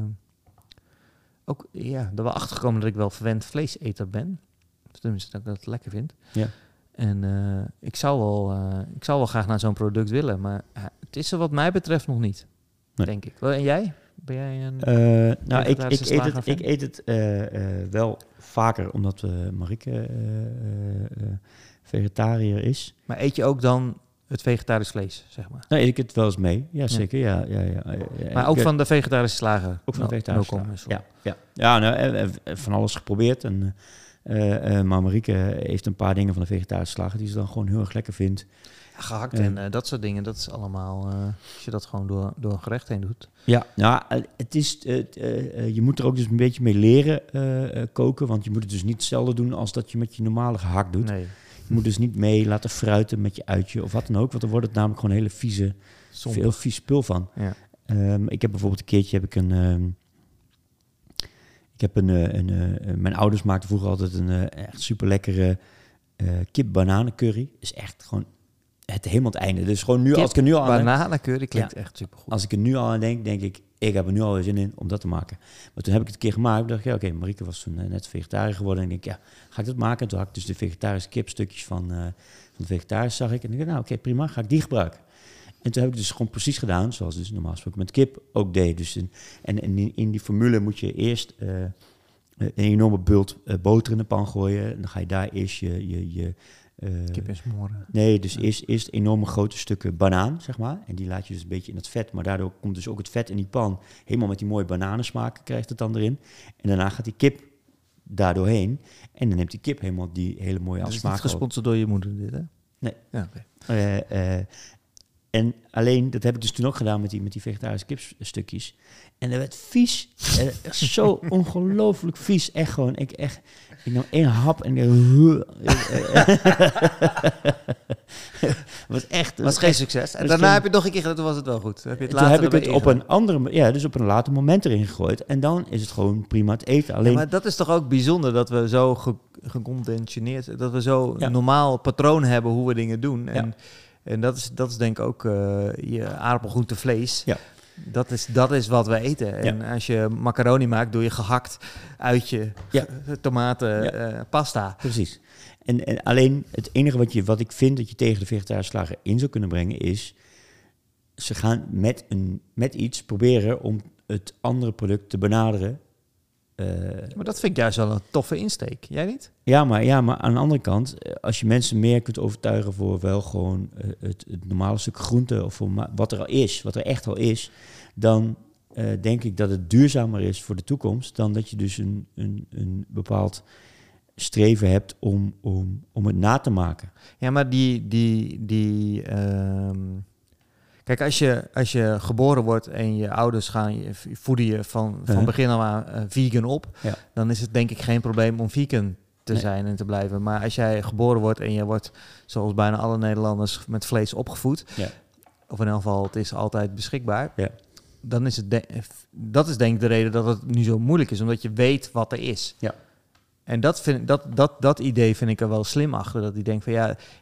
ook er wel achtergekomen dat ik wel verwend vleeseter ben. Tenminste, dat ik dat lekker vind. Ja. En ik zou wel graag naar zo'n product willen, maar het is er wat mij betreft nog niet, denk ik. En jij? Ben jij een ik eet het wel vaker, omdat Marieke vegetariër is. Maar eet je ook dan het vegetarisch vlees, zeg maar? Nee, eet ik het wel eens mee. Ja, zeker. Ja. Maar ook van de vegetarische slager? Ook van de vegetarische slager, ja. Van alles geprobeerd en... maar Marieke heeft een paar dingen van de vegetarische slager die ze dan gewoon heel erg lekker vindt. Ja, gehakt en dat soort dingen, dat is allemaal, als je dat gewoon door een gerecht heen doet. Ja, nou, het is, je moet er ook dus een beetje mee leren koken, want je moet het dus niet hetzelfde doen als dat je met je normale gehakt doet. Nee. Je moet dus niet mee laten fruiten met je uitje of wat dan ook, want dan wordt het namelijk gewoon een hele veel vies spul van. Ja. Ik heb bijvoorbeeld een keertje, mijn ouders maakten vroeger altijd een echt super lekkere kip-bananencurry. Is echt gewoon helemaal het einde. Dus gewoon nu, als ik er nu al aan denk... Bananencurry klinkt echt super goed. Als ik er nu al aan denk ik heb er nu al zin in om dat te maken. Maar toen heb ik het een keer gemaakt. Dacht ik, oké, Marieke was toen net vegetariër geworden. En ik denk, ga ik dat maken? En toen had ik dus de vegetarische kipstukjes van de vegetarisch zag ik. En ik dacht, nou oké, prima, ga ik die gebruiken. En toen heb ik dus gewoon precies gedaan, zoals dus normaal gesproken met kip ook deed. Dus in die formule moet je eerst een enorme bult boter in de pan gooien. En dan ga je daar eerst je kip in smoren. Nee, dus eerst enorme grote stukken banaan, zeg maar. En die laat je dus een beetje in het vet. Maar daardoor komt dus ook het vet in die pan helemaal met die mooie bananensmaak krijgt het dan erin. En daarna gaat die kip daar doorheen. En dan neemt die kip helemaal die hele mooie afsmaak. Dat is niet gesponsord door je moeder dit, hè? Nee. Ja, okay. En alleen, dat heb ik dus toen ook gedaan met die vegetarische kipstukjes. En dat werd vies. Zo ongelooflijk vies. Echt gewoon. Ik nam 1 hap en was echt... was geen succes. En daarna heb je het nog een keer gedaan, toen was het wel goed. Heb je het toen heb ik het op een andere... dus op een later moment erin gegooid. En dan is het gewoon prima te eten. Alleen... Ja, maar dat is toch ook bijzonder dat we zo geconditioneerd... dat we zo een normaal patroon hebben hoe we dingen doen. En dat is denk ik ook je aardappelgroente vlees. Ja. Dat is wat we eten. En als je macaroni maakt, doe je gehakt, uitje, tomaten, pasta. Precies. En alleen het enige wat ik vind dat je tegen de vegetarische slager in zou kunnen brengen is... ze gaan met iets proberen om het andere product te benaderen. Maar dat vind ik juist wel een toffe insteek. Jij niet? Ja, maar aan de andere kant, als je mensen meer kunt overtuigen voor wel gewoon het normale stuk groente of voor wat er echt al is, dan denk ik dat het duurzamer is voor de toekomst dan dat je dus een bepaald streven hebt om het na te maken. Ja, maar kijk, als je geboren wordt en je ouders voeden je van begin af aan vegan op, dan is het denk ik geen probleem om vegan te zijn en te blijven. Maar als jij geboren wordt en je wordt, zoals bijna alle Nederlanders, met vlees opgevoed, of in elk geval het is altijd beschikbaar, dan is dat is denk ik de reden dat het nu zo moeilijk is, omdat je weet wat er is. Ja. En dat idee vind ik er wel slim achter. Dat die denkt van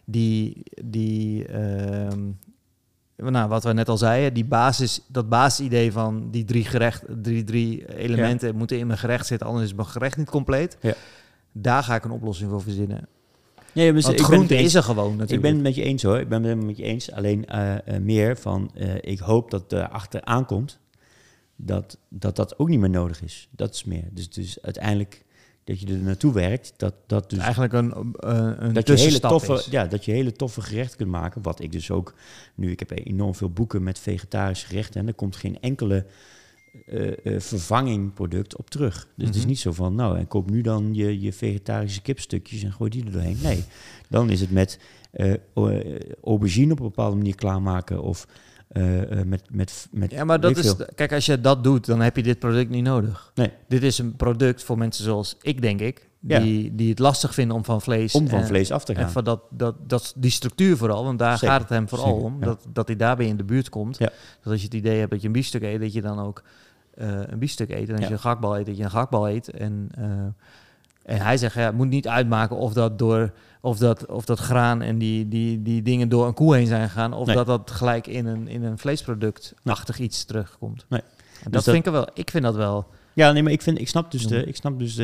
wat we net al zeiden, dat basisidee van die drie elementen moeten in mijn gerecht zitten, anders is mijn gerecht niet compleet. Ja. Daar ga ik een oplossing voor verzinnen. Ja, dus want groente is er gewoon natuurlijk. Ik ben het met je eens hoor. Ik ben het met je eens. Alleen meer van, ik hoop dat er achteraan komt dat ook niet meer nodig is. Dat is meer. Dus uiteindelijk dat je er naartoe werkt, dat dus eigenlijk een tussenstap is. Ja, dat je hele toffe gerechten kunt maken. Wat ik dus ook nu, ik heb enorm veel boeken met vegetarische gerechten en er komt geen enkele vervangingproduct op terug. Dus het is niet zo van, en koop nu dan je vegetarische kipstukjes en gooi die er doorheen. Nee, dan is het met aubergine op een bepaalde manier klaarmaken of met ja, maar dat is, kijk, als je dat doet, dan heb je dit product niet nodig. Nee. Dit is een product voor mensen zoals ik, denk ik, die het lastig vinden om van vlees af te gaan. En van die structuur vooral, want daar gaat het hem vooral om, dat hij daarbij in de buurt komt. Ja. Dat als je het idee hebt dat je een biefstuk eet, dat je dan ook een biefstuk eet. En als je een gehaktbal eet, dat je een gehaktbal eet. En hij zegt, het moet niet uitmaken of dat graan en die dingen door een koe heen zijn gegaan, of dat gelijk in een vleesproductachtig iets terugkomt. Nee. En dus ik vind dat wel. Ja, nee, maar ik snap dus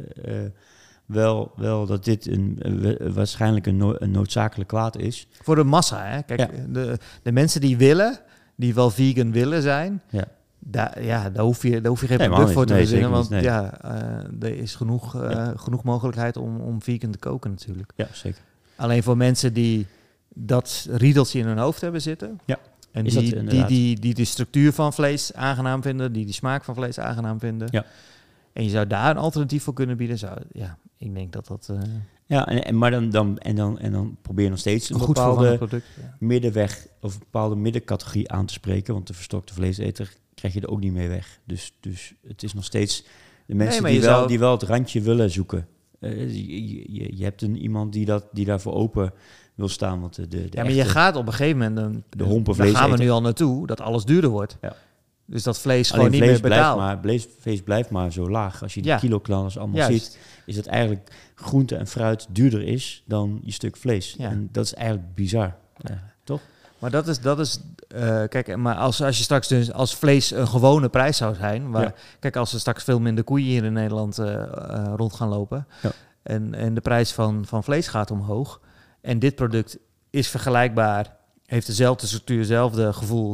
wel dat dit waarschijnlijk een noodzakelijk kwaad is. Voor de massa, hè? Kijk, de mensen die wel vegan willen zijn, daar hoef je geen product voor te verzinnen, want er is genoeg mogelijkheid om vegan te koken natuurlijk. Ja, zeker. Alleen voor mensen die dat riedeltje in hun hoofd hebben zitten, en die de structuur van vlees aangenaam vinden, die smaak van vlees aangenaam vinden, en je zou daar een alternatief voor kunnen bieden, ik denk dat maar dan probeer je nog steeds een bepaalde product, middenweg of een bepaalde middencategorie aan te spreken, want de verstokte vleeseter krijg je er ook niet mee weg. Dus het is nog steeds de mensen die wel het randje willen zoeken. Je hebt iemand die daarvoor open wil staan. Want maar je gaat op een gegeven moment, daar gaan we nu al naartoe, dat alles duurder wordt. Ja. Dus dat vlees gewoon niet meer betaalt. Vlees blijft maar zo laag. Als je die kiloknallers allemaal ziet, is het eigenlijk groente en fruit duurder is dan je stuk vlees. Ja. En dat is eigenlijk bizar. Ja, toch? Maar dat is kijk, maar als je straks dus als vlees een gewone prijs zou zijn, kijk, als er straks veel minder koeien hier in Nederland rond gaan lopen, en de prijs van vlees gaat omhoog, en dit product is vergelijkbaar, heeft dezelfde structuur, hetzelfde gevoel,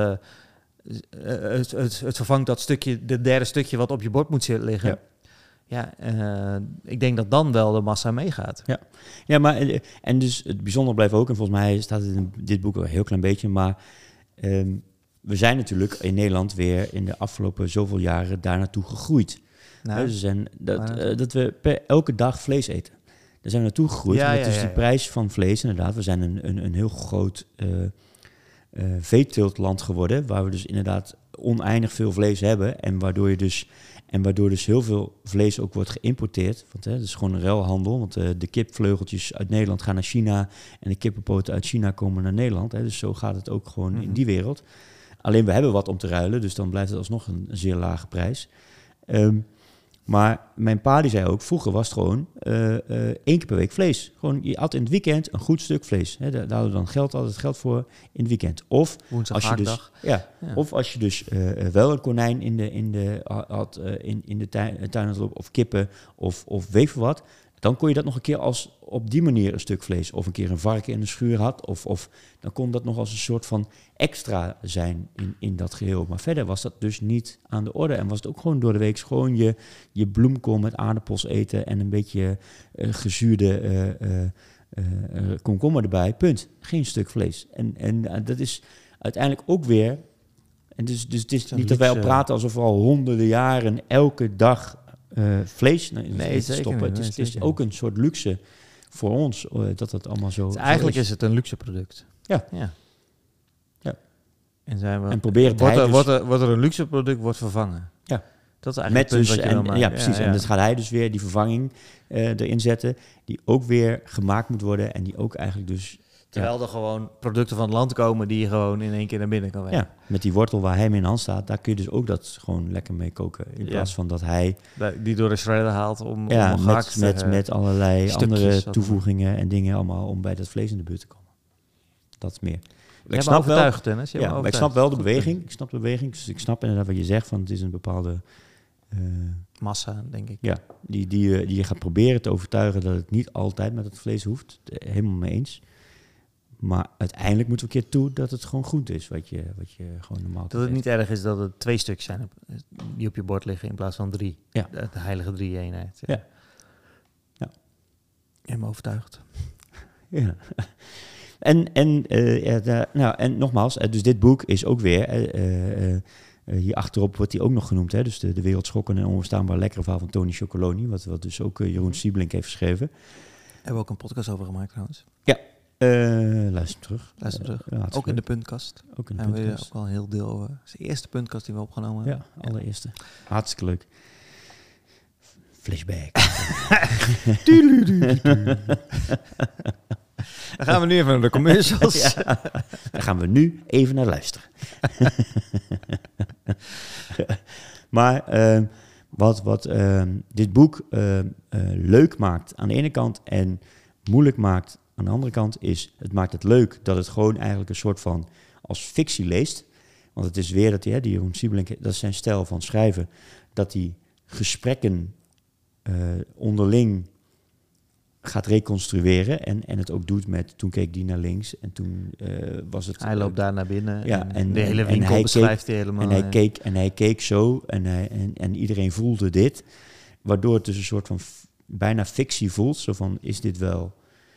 het vervangt dat stukje, de derde stukje wat op je bord moet liggen. Ik denk dat dan wel de massa meegaat. Ja, maar en dus het bijzondere blijft ook, en volgens mij staat het in dit boek een heel klein beetje, maar we zijn natuurlijk in Nederland weer in de afgelopen zoveel jaren daar naartoe gegroeid. Dus dat we elke dag vlees eten. Daar zijn we naartoe gegroeid. De prijs van vlees, inderdaad. We zijn een heel groot veeteeltland geworden, waar we dus inderdaad oneindig veel vlees hebben en waardoor dus heel veel vlees ook wordt geïmporteerd. Want het is gewoon een ruilhandel, want de kipvleugeltjes uit Nederland gaan naar China en de kippenpoten uit China komen naar Nederland. Dus zo gaat het ook gewoon in die wereld. Alleen we hebben wat om te ruilen, dus dan blijft het alsnog een zeer lage prijs. Maar mijn pa die zei ook, vroeger was het gewoon 1 keer per week vlees. Gewoon, je at in het weekend een goed stuk vlees. Daar hadden we dan altijd geld voor in het weekend. Of als je dus wel een konijn in de tuin had lopen, of kippen, of weet je wat, dan kon je dat nog een keer op die manier een stuk vlees, of een keer een varken in de schuur had, of dan kon dat nog als een soort van extra zijn in dat geheel. Maar verder was dat dus niet aan de orde en was het ook gewoon door de week gewoon je bloemkool met aardappels eten en een beetje gezuurde komkommer erbij, punt. Geen stuk vlees. En dat is uiteindelijk ook weer En dus het is Zo'n niet dat wij al luxe- praten alsof we al honderden jaren elke dag vlees Nee, zeker stoppen. niet, Het nee, is zeker ook een soort luxe voor ons, dat het allemaal zo... Dus zo eigenlijk is het een luxe product. Ja. Ja. Ja. En zijn we... En probeert wordt, hij er, dus- wordt er een luxe product wordt vervangen. Ja. Dat is eigenlijk met het punt dus, wat je wil maken. ja, precies. En dat gaat hij dus weer die vervanging erin zetten, die ook weer gemaakt moet worden en die ook eigenlijk dus... Terwijl er gewoon producten van het land komen die je gewoon in één keer naar binnen kan werken. Ja, met die wortel waar hij mee in de hand staat, daar kun je dus ook dat gewoon lekker mee koken. In plaats van dat hij Die door de shredder haalt om ja, gehakt, met allerlei stukjes, andere wat toevoegingen en dingen allemaal om bij dat vlees in de buurt te komen. Dat is meer. Ik snap overtuigd, Dennis. Ja, maar ik snap wel de beweging. Ik snap de beweging. Dus ik snap inderdaad wat je zegt, van het is een bepaalde massa, denk ik. ja, die je gaat proberen te overtuigen dat het niet altijd met het vlees hoeft. Helemaal mee eens. Maar uiteindelijk moeten we een keer toe dat het gewoon groente is, wat je gewoon normaal Dat het niet erg is dat het 2 stukjes zijn die op je bord liggen in plaats van 3. Ja. De heilige 3-eenheid. Ja. Ja. Je hebt me overtuigd. Ja. En nogmaals, dus dit boek is ook weer, hier achterop wordt hij ook nog genoemd, hè, dus de wereldschokkende en onweerstaanbaar lekkere verhaal van Tony Chocoloni, wat dus ook Jeroen Siebelink heeft geschreven. Hebben we ook een podcast over gemaakt trouwens. Ja, luister terug. Luister terug. Hartstikke Ook in de leuk. puntkast. Ook in de En we puntkast. ook al een heel deel over. Het is de eerste puntkast die we opgenomen hebben. Ja, allereerste. Hartstikke leuk. Flashback. Dan gaan we nu even naar de commercials. Ja, daar gaan we nu even naar luisteren. Maar wat dit boek leuk maakt aan de ene kant en moeilijk maakt aan de andere kant is, het maakt het leuk dat het gewoon eigenlijk een soort van als fictie leest. Want het is weer dat die Jeroen Siebelink, dat is zijn stijl van schrijven, dat hij gesprekken onderling gaat reconstrueren en het ook doet met, toen keek die naar links en toen was het... Hij loopt daar naar binnen ja, en de hele en winkel hij beschrijft hij helemaal. En hij keek zo en iedereen voelde dit, waardoor het dus een soort van bijna fictie voelt. Zo van, is dit wel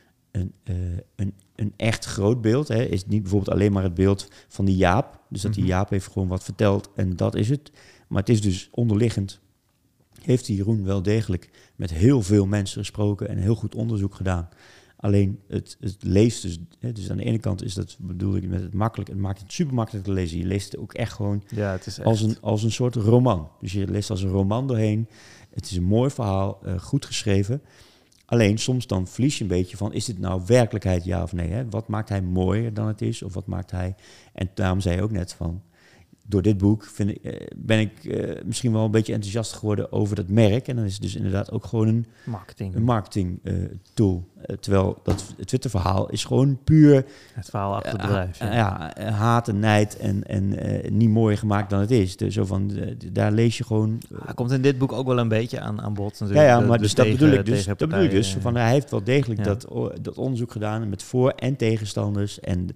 een echt groot beeld? Hè? Is het niet bijvoorbeeld alleen maar het beeld van die Jaap? Dus dat die Jaap heeft gewoon wat verteld en dat is het. Maar het is dus onderliggend. Heeft die Jeroen wel degelijk met heel veel mensen gesproken en heel goed onderzoek gedaan. Alleen het leest dus... Hè, dus aan de ene kant is dat, bedoel ik met het makkelijk... Het maakt het super makkelijk te lezen. Je leest het ook echt gewoon het is echt als een soort roman. Dus je leest als een roman doorheen. Het is een mooi verhaal, goed geschreven. Alleen soms dan verlies je een beetje van... Is dit nou werkelijkheid, ja of nee? Hè? Wat maakt hij mooier dan het is? Of wat maakt hij... En daarom zei je ook net van... Door dit boek ben ik misschien wel een beetje enthousiast geworden over dat merk. En dan is het dus inderdaad ook gewoon een marketing tool. Terwijl het Twitter-verhaal is gewoon puur... Het verhaal achter het bedrijf. haat en nijd en niet mooier gemaakt dan het is. Dus zo van, daar lees je gewoon... Hij komt in dit boek ook wel een beetje aan bod natuurlijk. Ja, maar dus dat bedoel ik dus. Dat bedoel ik dus. partijen. Van, hij heeft wel degelijk dat onderzoek gedaan met voor- en tegenstanders. En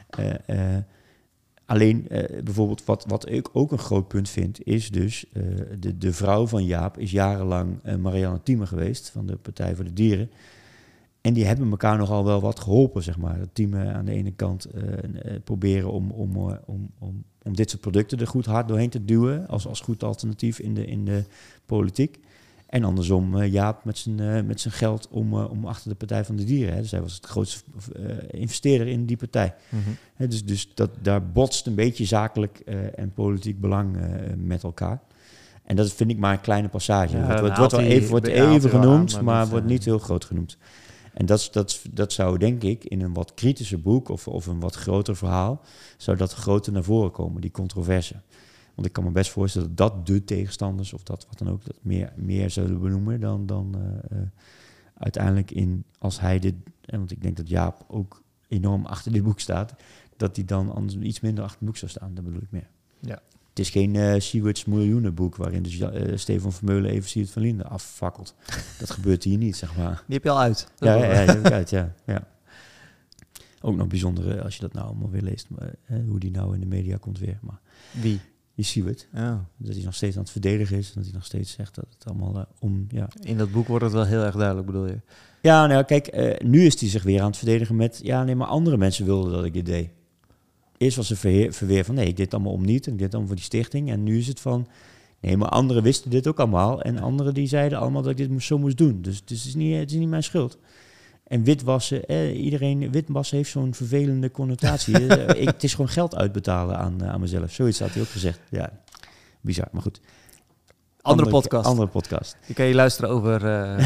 alleen bijvoorbeeld wat ik ook een groot punt vind, is dus de vrouw van Jaap is jarenlang Marianne Thieme geweest van de Partij voor de Dieren. En die hebben elkaar nogal wel wat geholpen, zeg maar. Thieme aan de ene kant proberen om dit soort producten er goed hard doorheen te duwen als goed alternatief in de politiek. En andersom Jaap met zijn geld om achter de Partij van de Dieren. Hè. Dus hij was het grootste investeerder in die partij. Mm-hmm. Hè, dus daar botst een beetje zakelijk en politiek belang met elkaar. En dat vind ik maar een kleine passage. Ja, Het wordt even genoemd, maar wordt niet heel groot genoemd. En dat zou, denk ik, in een wat kritischer boek of een wat groter verhaal, zou dat groter naar voren komen, die controverse. Want ik kan me best voorstellen dat de tegenstanders, of dat wat dan ook, dat meer zullen benoemen dan uiteindelijk als hij dit... Want ik denk dat Jaap ook enorm achter dit boek staat, dat hij dan anders iets minder achter het boek zou staan. Dat bedoel ik meer. Ja. Het is geen Siewerts miljoenenboek waarin dus Stefan Vermeulen even Siewert van Linden affakkelt. Dat gebeurt hier niet, zeg maar. Die heb je al uit. Ja, die heb ik uit, ja. Ook nog bijzonder als je dat nou allemaal weer leest, maar, hoe die nou in de media komt weer. Maar Wie? je ziet het. Oh. Dat hij nog steeds aan het verdedigen is. En dat hij nog steeds zegt dat het allemaal In dat boek wordt het wel heel erg duidelijk, bedoel je? Ja, nou kijk, nu is hij zich weer aan het verdedigen met... Ja, nee, maar andere mensen wilden dat ik dit deed. eerst was er verweer van nee, dit allemaal om niet en dit allemaal voor die stichting. En nu is het van, nee, maar anderen wisten dit ook allemaal. En anderen die zeiden allemaal dat ik dit zo moest doen. Dus het is niet mijn schuld. En witwassen, witwassen heeft zo'n vervelende connotatie. Het is gewoon geld uitbetalen aan mezelf. Zoiets had hij ook gezegd. Ja, bizar, maar goed. Andere podcast. Die kan je luisteren over...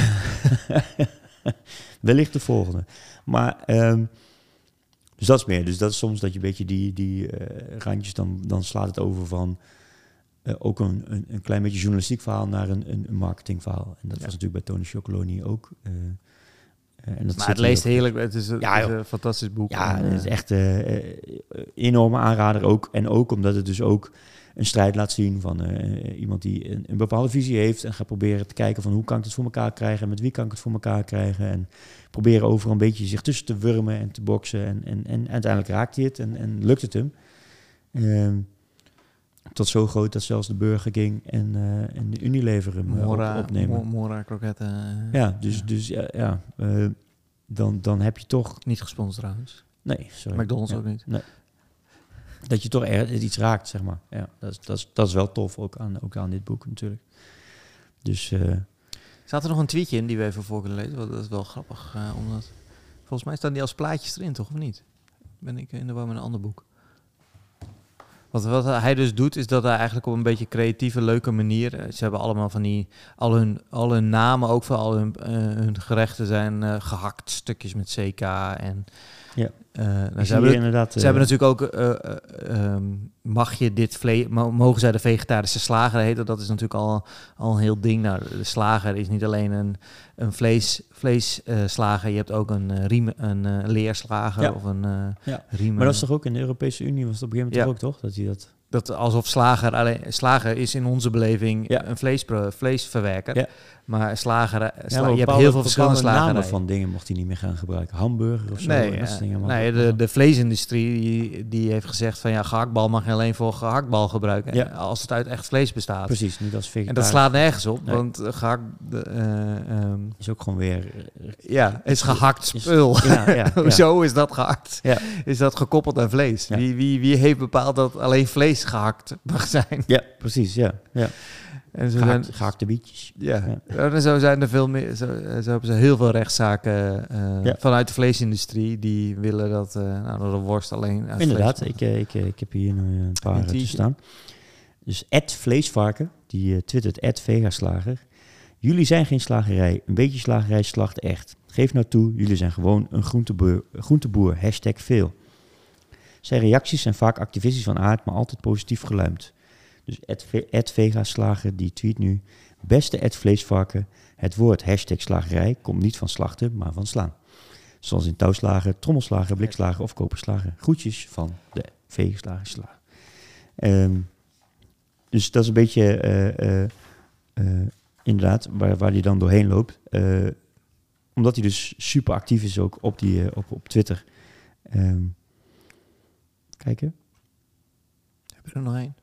Wellicht de volgende. Maar, dus dat is meer. Dus dat is soms dat je een beetje die randjes, dan slaat het over van ook een klein beetje journalistiek verhaal naar een marketingverhaal. En dat was natuurlijk bij Tony Chocoloni ook. En dat maar het leest heerlijk. Het is een fantastisch boek. Ja, het is echt enorme aanrader ook. En ook omdat het dus ook een strijd laat zien van iemand die een bepaalde visie heeft en gaat proberen te kijken van hoe kan ik het voor elkaar krijgen en met wie kan ik het voor elkaar krijgen en proberen overal een beetje zich tussen te wurmen en te boksen en uiteindelijk raakt hij het en lukt het hem. Tot zo groot dat zelfs de Burger King en de Unilever hem opnemen. Mora kroketten. Ja, dan heb je toch... Niet gesponsord trouwens. Nee, sorry. McDonald's ook niet. Nee. Dat je toch iets raakt, zeg maar. Ja, dat is wel tof, ook aan dit boek natuurlijk. Dus... Staat er nog een tweetje in die we even voor kunnen lezen? Want dat is wel grappig, omdat... Volgens mij staan die als plaatjes erin, toch? Of niet? Ben ik in de war met een ander boek. Wat hij dus doet, is dat hij eigenlijk op een beetje creatieve, leuke manier... Ze hebben allemaal van die... Al hun namen, ook voor al hun gerechten zijn gehakt. Stukjes met CK en... Ja. Ze hebben natuurlijk ook... mag je dit vlees... Mogen zij de vegetarische slager heten? Dat is natuurlijk al een heel ding. Nou, de slager is niet alleen een vleesslager. Je hebt ook een leerslager of een riem. Maar dat is toch ook in de Europese Unie, was het op een gegeven moment ook, toch? Dat hij dat... Dat alsof slager is in onze beleving een vleesverwerker. Ja. Maar slager, je hebt heel veel verschillende slagerijen. Namen van dingen mocht hij niet meer gaan gebruiken. Hamburger of zo. De vleesindustrie die heeft gezegd van ja, gehaktbal mag je alleen voor gehaktbal gebruiken. Als het uit echt vlees bestaat. Precies, niet als vegetarisch. En dat slaat nergens op, want gehakt... is ook gewoon weer... is gehakt spul. Hoezo is dat gehakt? Ja. Is dat gekoppeld aan vlees? Ja. Wie heeft bepaald dat alleen vlees gehakt mag zijn? Ja, precies, ja. En gehakte bietjes. En zo zijn er veel meer. Zo hebben ze heel veel rechtszaken vanuit de vleesindustrie die willen dat de worst alleen uit inderdaad, vlees ik heb hier nog een paar te staan. Dus @vleesvarken, die twittert @vegaslager. Jullie zijn geen slagerij. Een beetje slagerij slacht echt. Geef nou toe, jullie zijn gewoon een groenteboer. #veel. Zijn reacties zijn vaak activistisch van aard, maar altijd positief geluimd. Dus @vegaslager die tweet nu: beste @vleesvarken, het woord #slagerij komt niet van slachten, maar van slaan. Zoals in touwslager, trommelslager, blikslager of koperslager. Groetjes van de vegaslager. Dus dat is een beetje inderdaad waar hij dan doorheen loopt. Omdat hij dus super actief is ook op Twitter. Kijken. Heb je er nog één?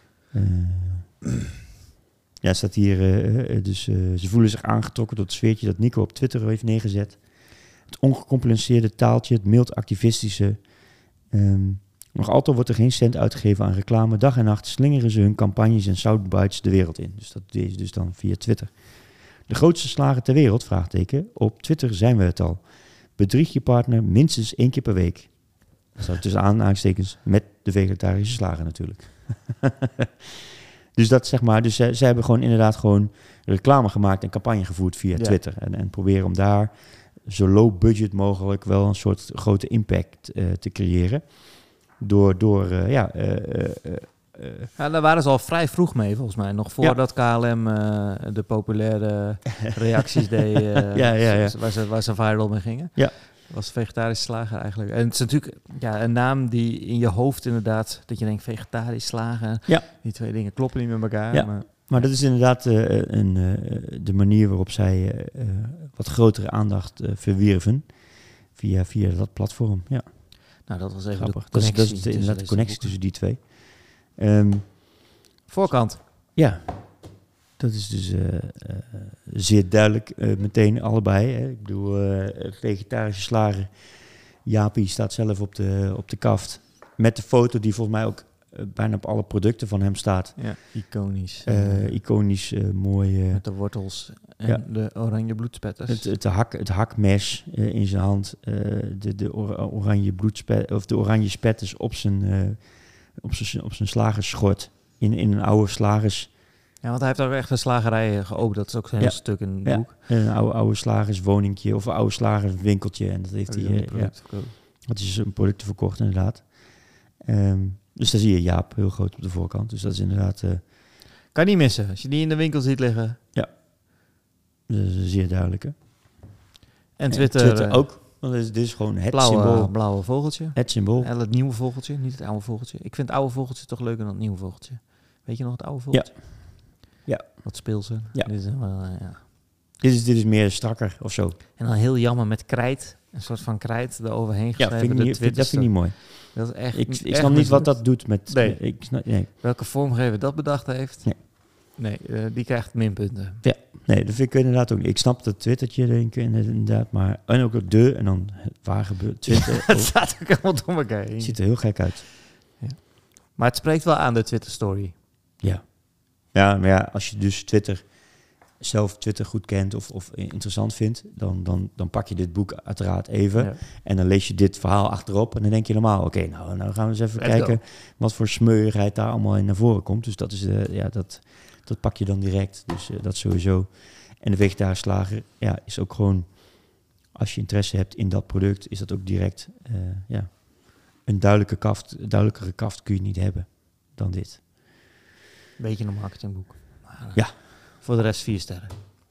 Staat hier, ze voelen zich aangetrokken door het sfeertje dat Nico op Twitter heeft neergezet. Het ongecompliceerde taaltje, het mild activistische. Nog altijd wordt er geen cent uitgegeven aan reclame. Dag en nacht slingeren ze hun campagnes en soundbites de wereld in. Dus dat is dus dan via Twitter. De grootste slager ter wereld, vraagteken. Op Twitter zijn we het al. Bedrieg je partner minstens 1 keer per week. Dat staat tussen aanhalingstekens met de vegetarische slager natuurlijk. Dus dat zeg maar, dus ze hebben gewoon inderdaad gewoon reclame gemaakt en campagne gevoerd via Twitter. En proberen om daar zo low budget mogelijk wel een soort grote impact te creëren. daar waren ze al vrij vroeg mee volgens mij. Nog voordat KLM de populaire reacties deed waar ze viral mee gingen. Ja. Was vegetarische slager eigenlijk. En het is natuurlijk een naam die in je hoofd inderdaad... dat je denkt vegetarisch slager. Ja. Die twee dingen kloppen niet met elkaar. Ja. Maar dat is inderdaad de manier waarop zij wat grotere aandacht verwierven. Via dat platform, ja. Nou, dat was even grappig. De connectie. Dat is inderdaad de connectie tussen die twee. Voorkant. Ja. Dat is dus zeer duidelijk meteen allebei. Hè. Ik bedoel, vegetarische slager. Jaapie staat zelf op de kaft. Met de foto die volgens mij ook bijna op alle producten van hem staat. Ja, iconisch. Iconisch, mooi. Met de wortels en de oranje bloedspetters. Het hakmes in zijn hand. De oranje of de oranje spetters op zijn slagersschort. In een oude slagers. Ja, want hij heeft ook echt een slagerij geopend. Dat is ook zo'n heel stuk in het boek. Een oude slagerswoningje of een oude slagerswinkeltje. En dat heeft hij. Dat is een product verkocht inderdaad. Dus daar zie je Jaap heel groot op de voorkant. Dus dat is inderdaad... kan niet missen. Als je die in de winkel ziet liggen. Ja. Dat is zeer duidelijk, hè? En Twitter ook. Want dit is gewoon het symbool. Blauwe vogeltje. Het symbool. En het nieuwe vogeltje, niet het oude vogeltje. Ik vind het oude vogeltje toch leuker dan het nieuwe vogeltje. Weet je nog het oude vogeltje? Ja. Wat speelse. Ja. Dit is meer strakker of zo. En dan heel jammer met krijt. Een soort van krijt eroverheen geschreven. Dat vind ik niet mooi. Dat is echt, ik snap niet wat dat doet met... Nee. Welke vormgever dat bedacht heeft? Nee, die krijgt minpunten. Ja, nee, dat vind ik inderdaad ook. Ik snap dat Twittertje denk ik inderdaad, maar... En ook het en dan waar gebeurt Twitter. Het staat ook helemaal door elkaar heen. Het ziet er heel gek uit. Ja. Maar het spreekt wel aan de Twitter-story. Ja. Ja, maar ja, als je dus Twitter goed kent of interessant vindt, dan pak je dit boek uiteraard even. Ja. En dan lees je dit verhaal achterop en dan denk je normaal, oké, nou gaan we eens even kijken wat voor smeurigheid daar allemaal in naar voren komt. Dus dat is dat pak je dan direct. Dus dat sowieso. En de vegetarische slager, is ook gewoon, als je interesse hebt in dat product, is dat ook direct, een duidelijkere kaft kun je niet hebben dan dit. Beetje een marketingboek. Maar, ja. Voor de rest 4 sterren.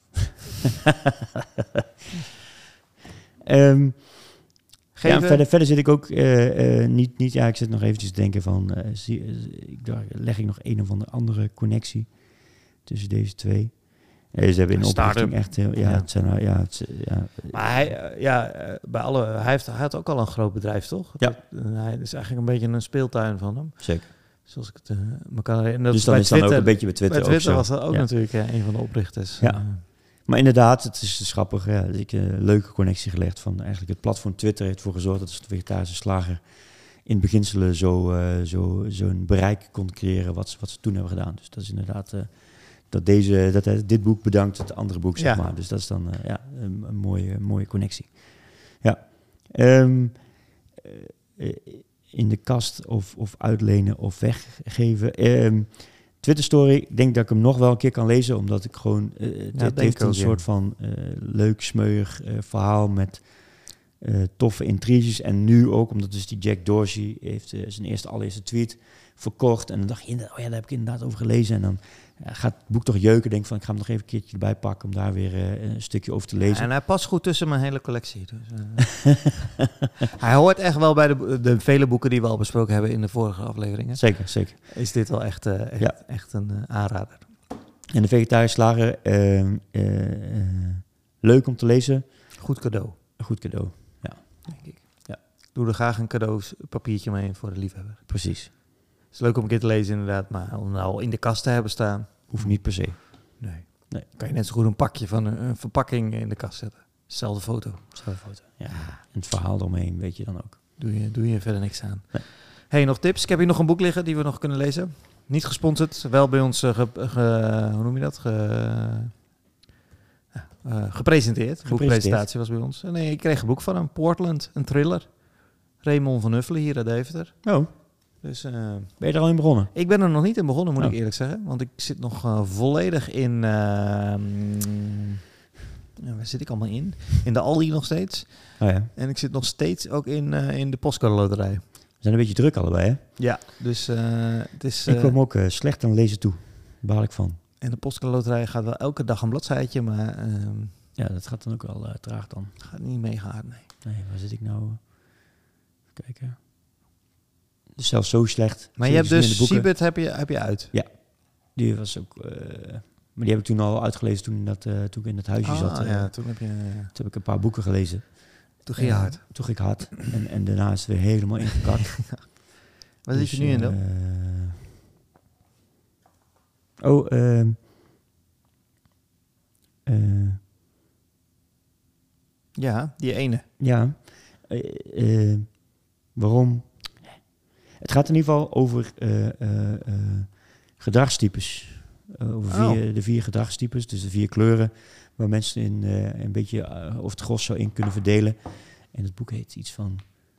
Verder zit ik ook niet. Ja, ik zit nog eventjes te denken van, leg ik nog een of andere connectie tussen deze twee. Ze hebben in de oprichting echt heel... Maar hij had ook al een groot bedrijf, toch? Ja. Hij is eigenlijk een beetje een speeltuin van hem. Zeker. Zoals ik het me kan herinneren. Dus dan is dan ook een beetje bij Twitter. Bij Twitter was dat ook natuurlijk een van de oprichters. Ja. Maar inderdaad, het is grappig. Ja, ik heb een leuke connectie gelegd van eigenlijk het platform Twitter heeft ervoor gezorgd dat de vegetarische slager in beginselen zo'n bereik kon creëren wat ze toen hebben gedaan. Dus dat is inderdaad dat dit boek bedankt het andere boek, zeg maar. Dus dat is dan een mooie connectie. Ja. In de kast of uitlenen of weggeven. Twitter story, ik denk dat ik hem nog wel een keer kan lezen, omdat ik gewoon... het heeft een soort van leuk, smeuig verhaal met toffe intriges. En nu ook, omdat dus die Jack Dorsey heeft zijn allereerste tweet verkocht. En dan dacht je, daar heb ik inderdaad over gelezen. En dan gaat het boek toch jeuken. Denk van, ik ga hem nog even een keertje erbij pakken om daar weer een stukje over te lezen. Ja, en hij past goed tussen mijn hele collectie. Dus, hij hoort echt wel bij de vele boeken die we al besproken hebben in de vorige afleveringen. Zeker. Is dit wel echt een aanrader. En de vegetarische slager, leuk om te lezen. Goed cadeau. Een goed cadeau, ja. Denk ik. Ja. Doe er graag een cadeaupapiertje mee voor de liefhebber. Precies. Het is leuk om een keer te lezen inderdaad, maar om nou in de kast te hebben staan... Hoeft niet per se. Nee. Kan je net zo goed een pakje van een verpakking in de kast zetten. Zelfde foto. Ja. En het verhaal eromheen weet je dan ook. Doe je verder niks aan. Nee. Hey, nog tips? Ik heb hier nog een boek liggen die we nog kunnen lezen. Niet gesponsord, wel bij ons hoe noem je dat? Gepresenteerd. Boekpresentatie was bij ons. Nee, ik kreeg een boek van hem. Portland, een thriller. Raymond van Huffelen hier uit Deventer. Oh. Dus, ben je er al in begonnen? Ik ben er nog niet in begonnen, moet ik eerlijk zeggen. Want ik zit nog volledig in... waar zit ik allemaal in? In de Aldi nog steeds. Oh ja. En ik zit nog steeds ook in de postcode loterij. We zijn een beetje druk allebei, hè? Ja, dus het is... ik kwam ook slecht aan lezen toe. Daar baal ik van. En de postcode loterij gaat wel elke dag een bladzijtje, maar... ja, dat gaat dan ook wel traag dan. Gaat niet meegaan, nee. Nee, waar zit ik nou? Even kijken. Dus zelfs zo slecht. Maar je hebt dus Siebert heb je uit? Ja. Die was ook... maar die heb ik toen al uitgelezen toen ik in dat huisje zat. Ja, toen heb ik een paar boeken gelezen. Toen ging je hard. Toen ging ik hard. en daarna is het weer helemaal ingekakt. Waar zit je nu in dan? ja, die ene. Ja. Waarom? Het gaat in ieder geval over gedragstypes. Over de 4 gedragstypes, dus de 4 kleuren waar mensen in een beetje over het gros zo in kunnen verdelen. En het boek heet iets van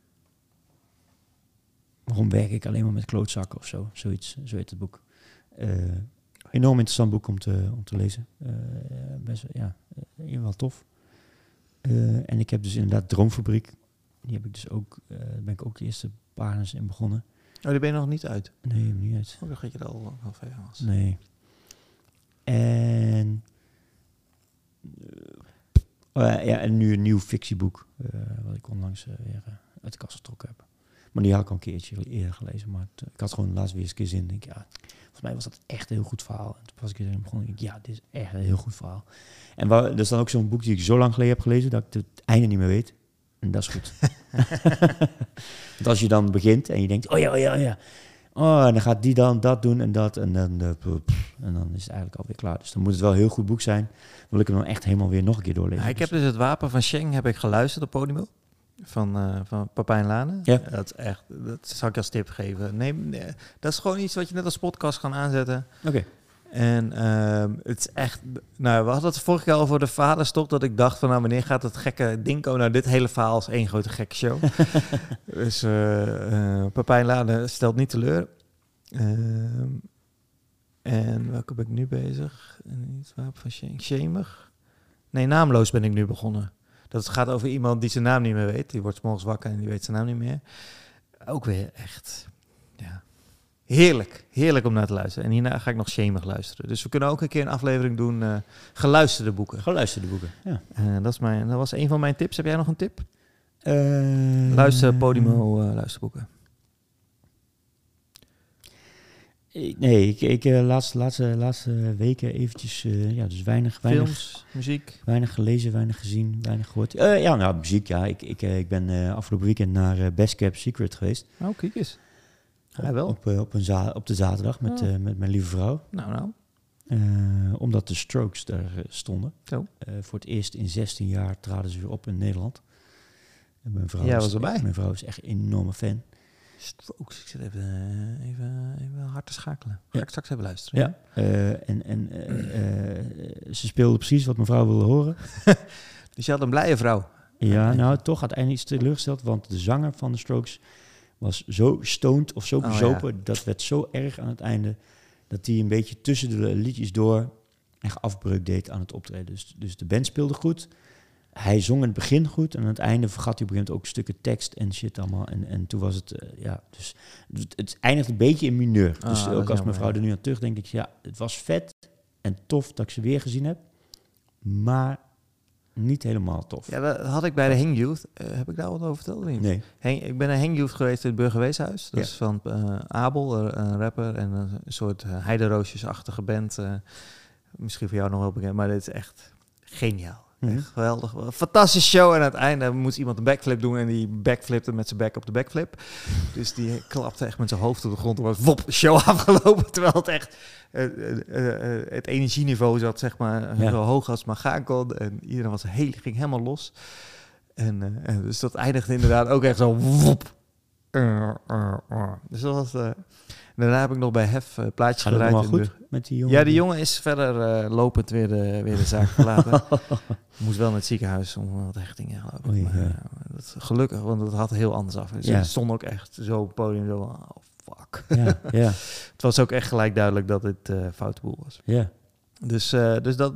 waarom werk ik alleen maar met klootzakken of zo. Zoiets, zo heet het boek. Enorm interessant boek om te lezen. Best wel wel tof. En ik heb dus inderdaad Droomfabriek. Die heb ik dus ook, daar ben ik ook de eerste pagina's in begonnen. Oh, die ben je nog niet uit? Nee, niet uit. Ik dacht dat je er al ver was. Nee. En en nu een nieuw fictieboek, wat ik onlangs weer uit de kast getrokken heb. Maar die had ik al een keertje eerder gelezen, maar ik had gewoon laatst weer eens een keer zin. Ik denk, volgens mij was dat echt een heel goed verhaal. En toen was ik erin begonnen, denk ik, dit is echt een heel goed verhaal. En er is dan ook zo'n boek die ik zo lang geleden heb gelezen, dat ik het einde niet meer weet. En dat is goed. Want als je dan begint en je denkt, oh ja. Oh, en dan gaat die dan dat doen en dat. En dan is het eigenlijk alweer klaar. Dus dan moet het wel een heel goed boek zijn. Wil ik hem dan echt helemaal weer nog een keer doorlezen. Ja, ik heb dus Het Wapen van Schengen heb ik geluisterd op Podimo. Van Pepijn Lane. Ja. Dat is echt, dat zal ik als tip geven. Nee, dat is gewoon iets wat je net als podcast kan aanzetten. Oké. En het is echt... Nou, we hadden het vorige keer al voor de vaderstop, dat ik dacht van, wanneer gaat het gekke ding komen? Nou, dit hele verhaal is één grote gekke show. Dus Pepijn Lane stelt niet teleur. En welke ben ik nu bezig? Het Wapen van Schemer. Nee, Naamloos ben ik nu begonnen. Dat gaat over iemand die zijn naam niet meer weet. Die wordt 's morgens wakker en die weet zijn naam niet meer. Ook weer echt... Ja. Heerlijk om naar te luisteren. En hierna ga ik nog Schemer luisteren. Dus we kunnen ook een keer een aflevering doen. Geluisterde boeken. Geluisterde boeken, ja. Dat was een van mijn tips. Heb jij nog een tip? Luister Podimo luisterboeken. Nee, ik laatste weken eventjes, dus weinig... Films, muziek? Weinig gelezen, weinig gezien, weinig gehoord. Muziek, ja. Ik ben afgelopen weekend naar Best Kept Secret geweest. Oh, kijk eens. Ja, wel. Op de zaterdag met mijn lieve vrouw. Nou. Omdat de Strokes daar stonden. Zo. Voor het eerst in 16 jaar traden ze weer op in Nederland. En mijn vrouw was erbij. Mijn vrouw is echt een enorme fan. Strokes, ik zit even hard te schakelen. Ga ik straks even luisteren. Ja. Ze speelde precies wat mijn vrouw wilde horen. Dus je had een blije vrouw. Ja, nou toch uiteindelijk iets teleurgesteld, want de zanger van de Strokes was zo stoned of zo bezopen. Dat werd zo erg aan het einde, dat hij een beetje tussen de liedjes door echt afbreuk deed aan het optreden. Dus de band speelde goed. Hij zong in het begin goed en aan het einde vergat hij op een gegeven moment ook stukken tekst en shit allemaal. En toen was het, dus het eindigt een beetje in mineur. Dus ook als mijn vrouw er nu aan terug denk ik, het was vet en tof dat ik ze weer gezien heb, maar niet helemaal tof. Ja, dat had ik bij de Hang Youth. Heb ik daar wat over verteld? Niet? Nee. Ik ben naar Hang Youth geweest in het Burgerweeshuis. Dat is van Abel, een rapper en een soort heideroosjesachtige band. Misschien voor jou nog wel bekend, maar dit is echt geniaal. Echt geweldig. Fantastische show. En aan het einde moest iemand een backflip doen en die backflipte met zijn back op de backflip. Dus die klapte echt met zijn hoofd op de grond. Toen was show afgelopen. Terwijl het echt het energieniveau zat, zeg maar, zo hoog als maar gaan kon. En iedereen ging helemaal los. En dus dat eindigde inderdaad ook echt zo wop. Dus dat was... Daarna heb ik nog bij Hef plaatjes gedraaid. Gaat het nog goed met die jongen? Ja, die jongen is verder lopend weer de zaak verlaten. Moest wel naar het ziekenhuis om wat hechtingen, geloof ik. Maar, dat, gelukkig, want het had heel anders af. Dus het stond ook echt zo op het podium, zo, oh fuck. Ja. Het was ook echt gelijk duidelijk dat het foute boel was. Ja. Dus dat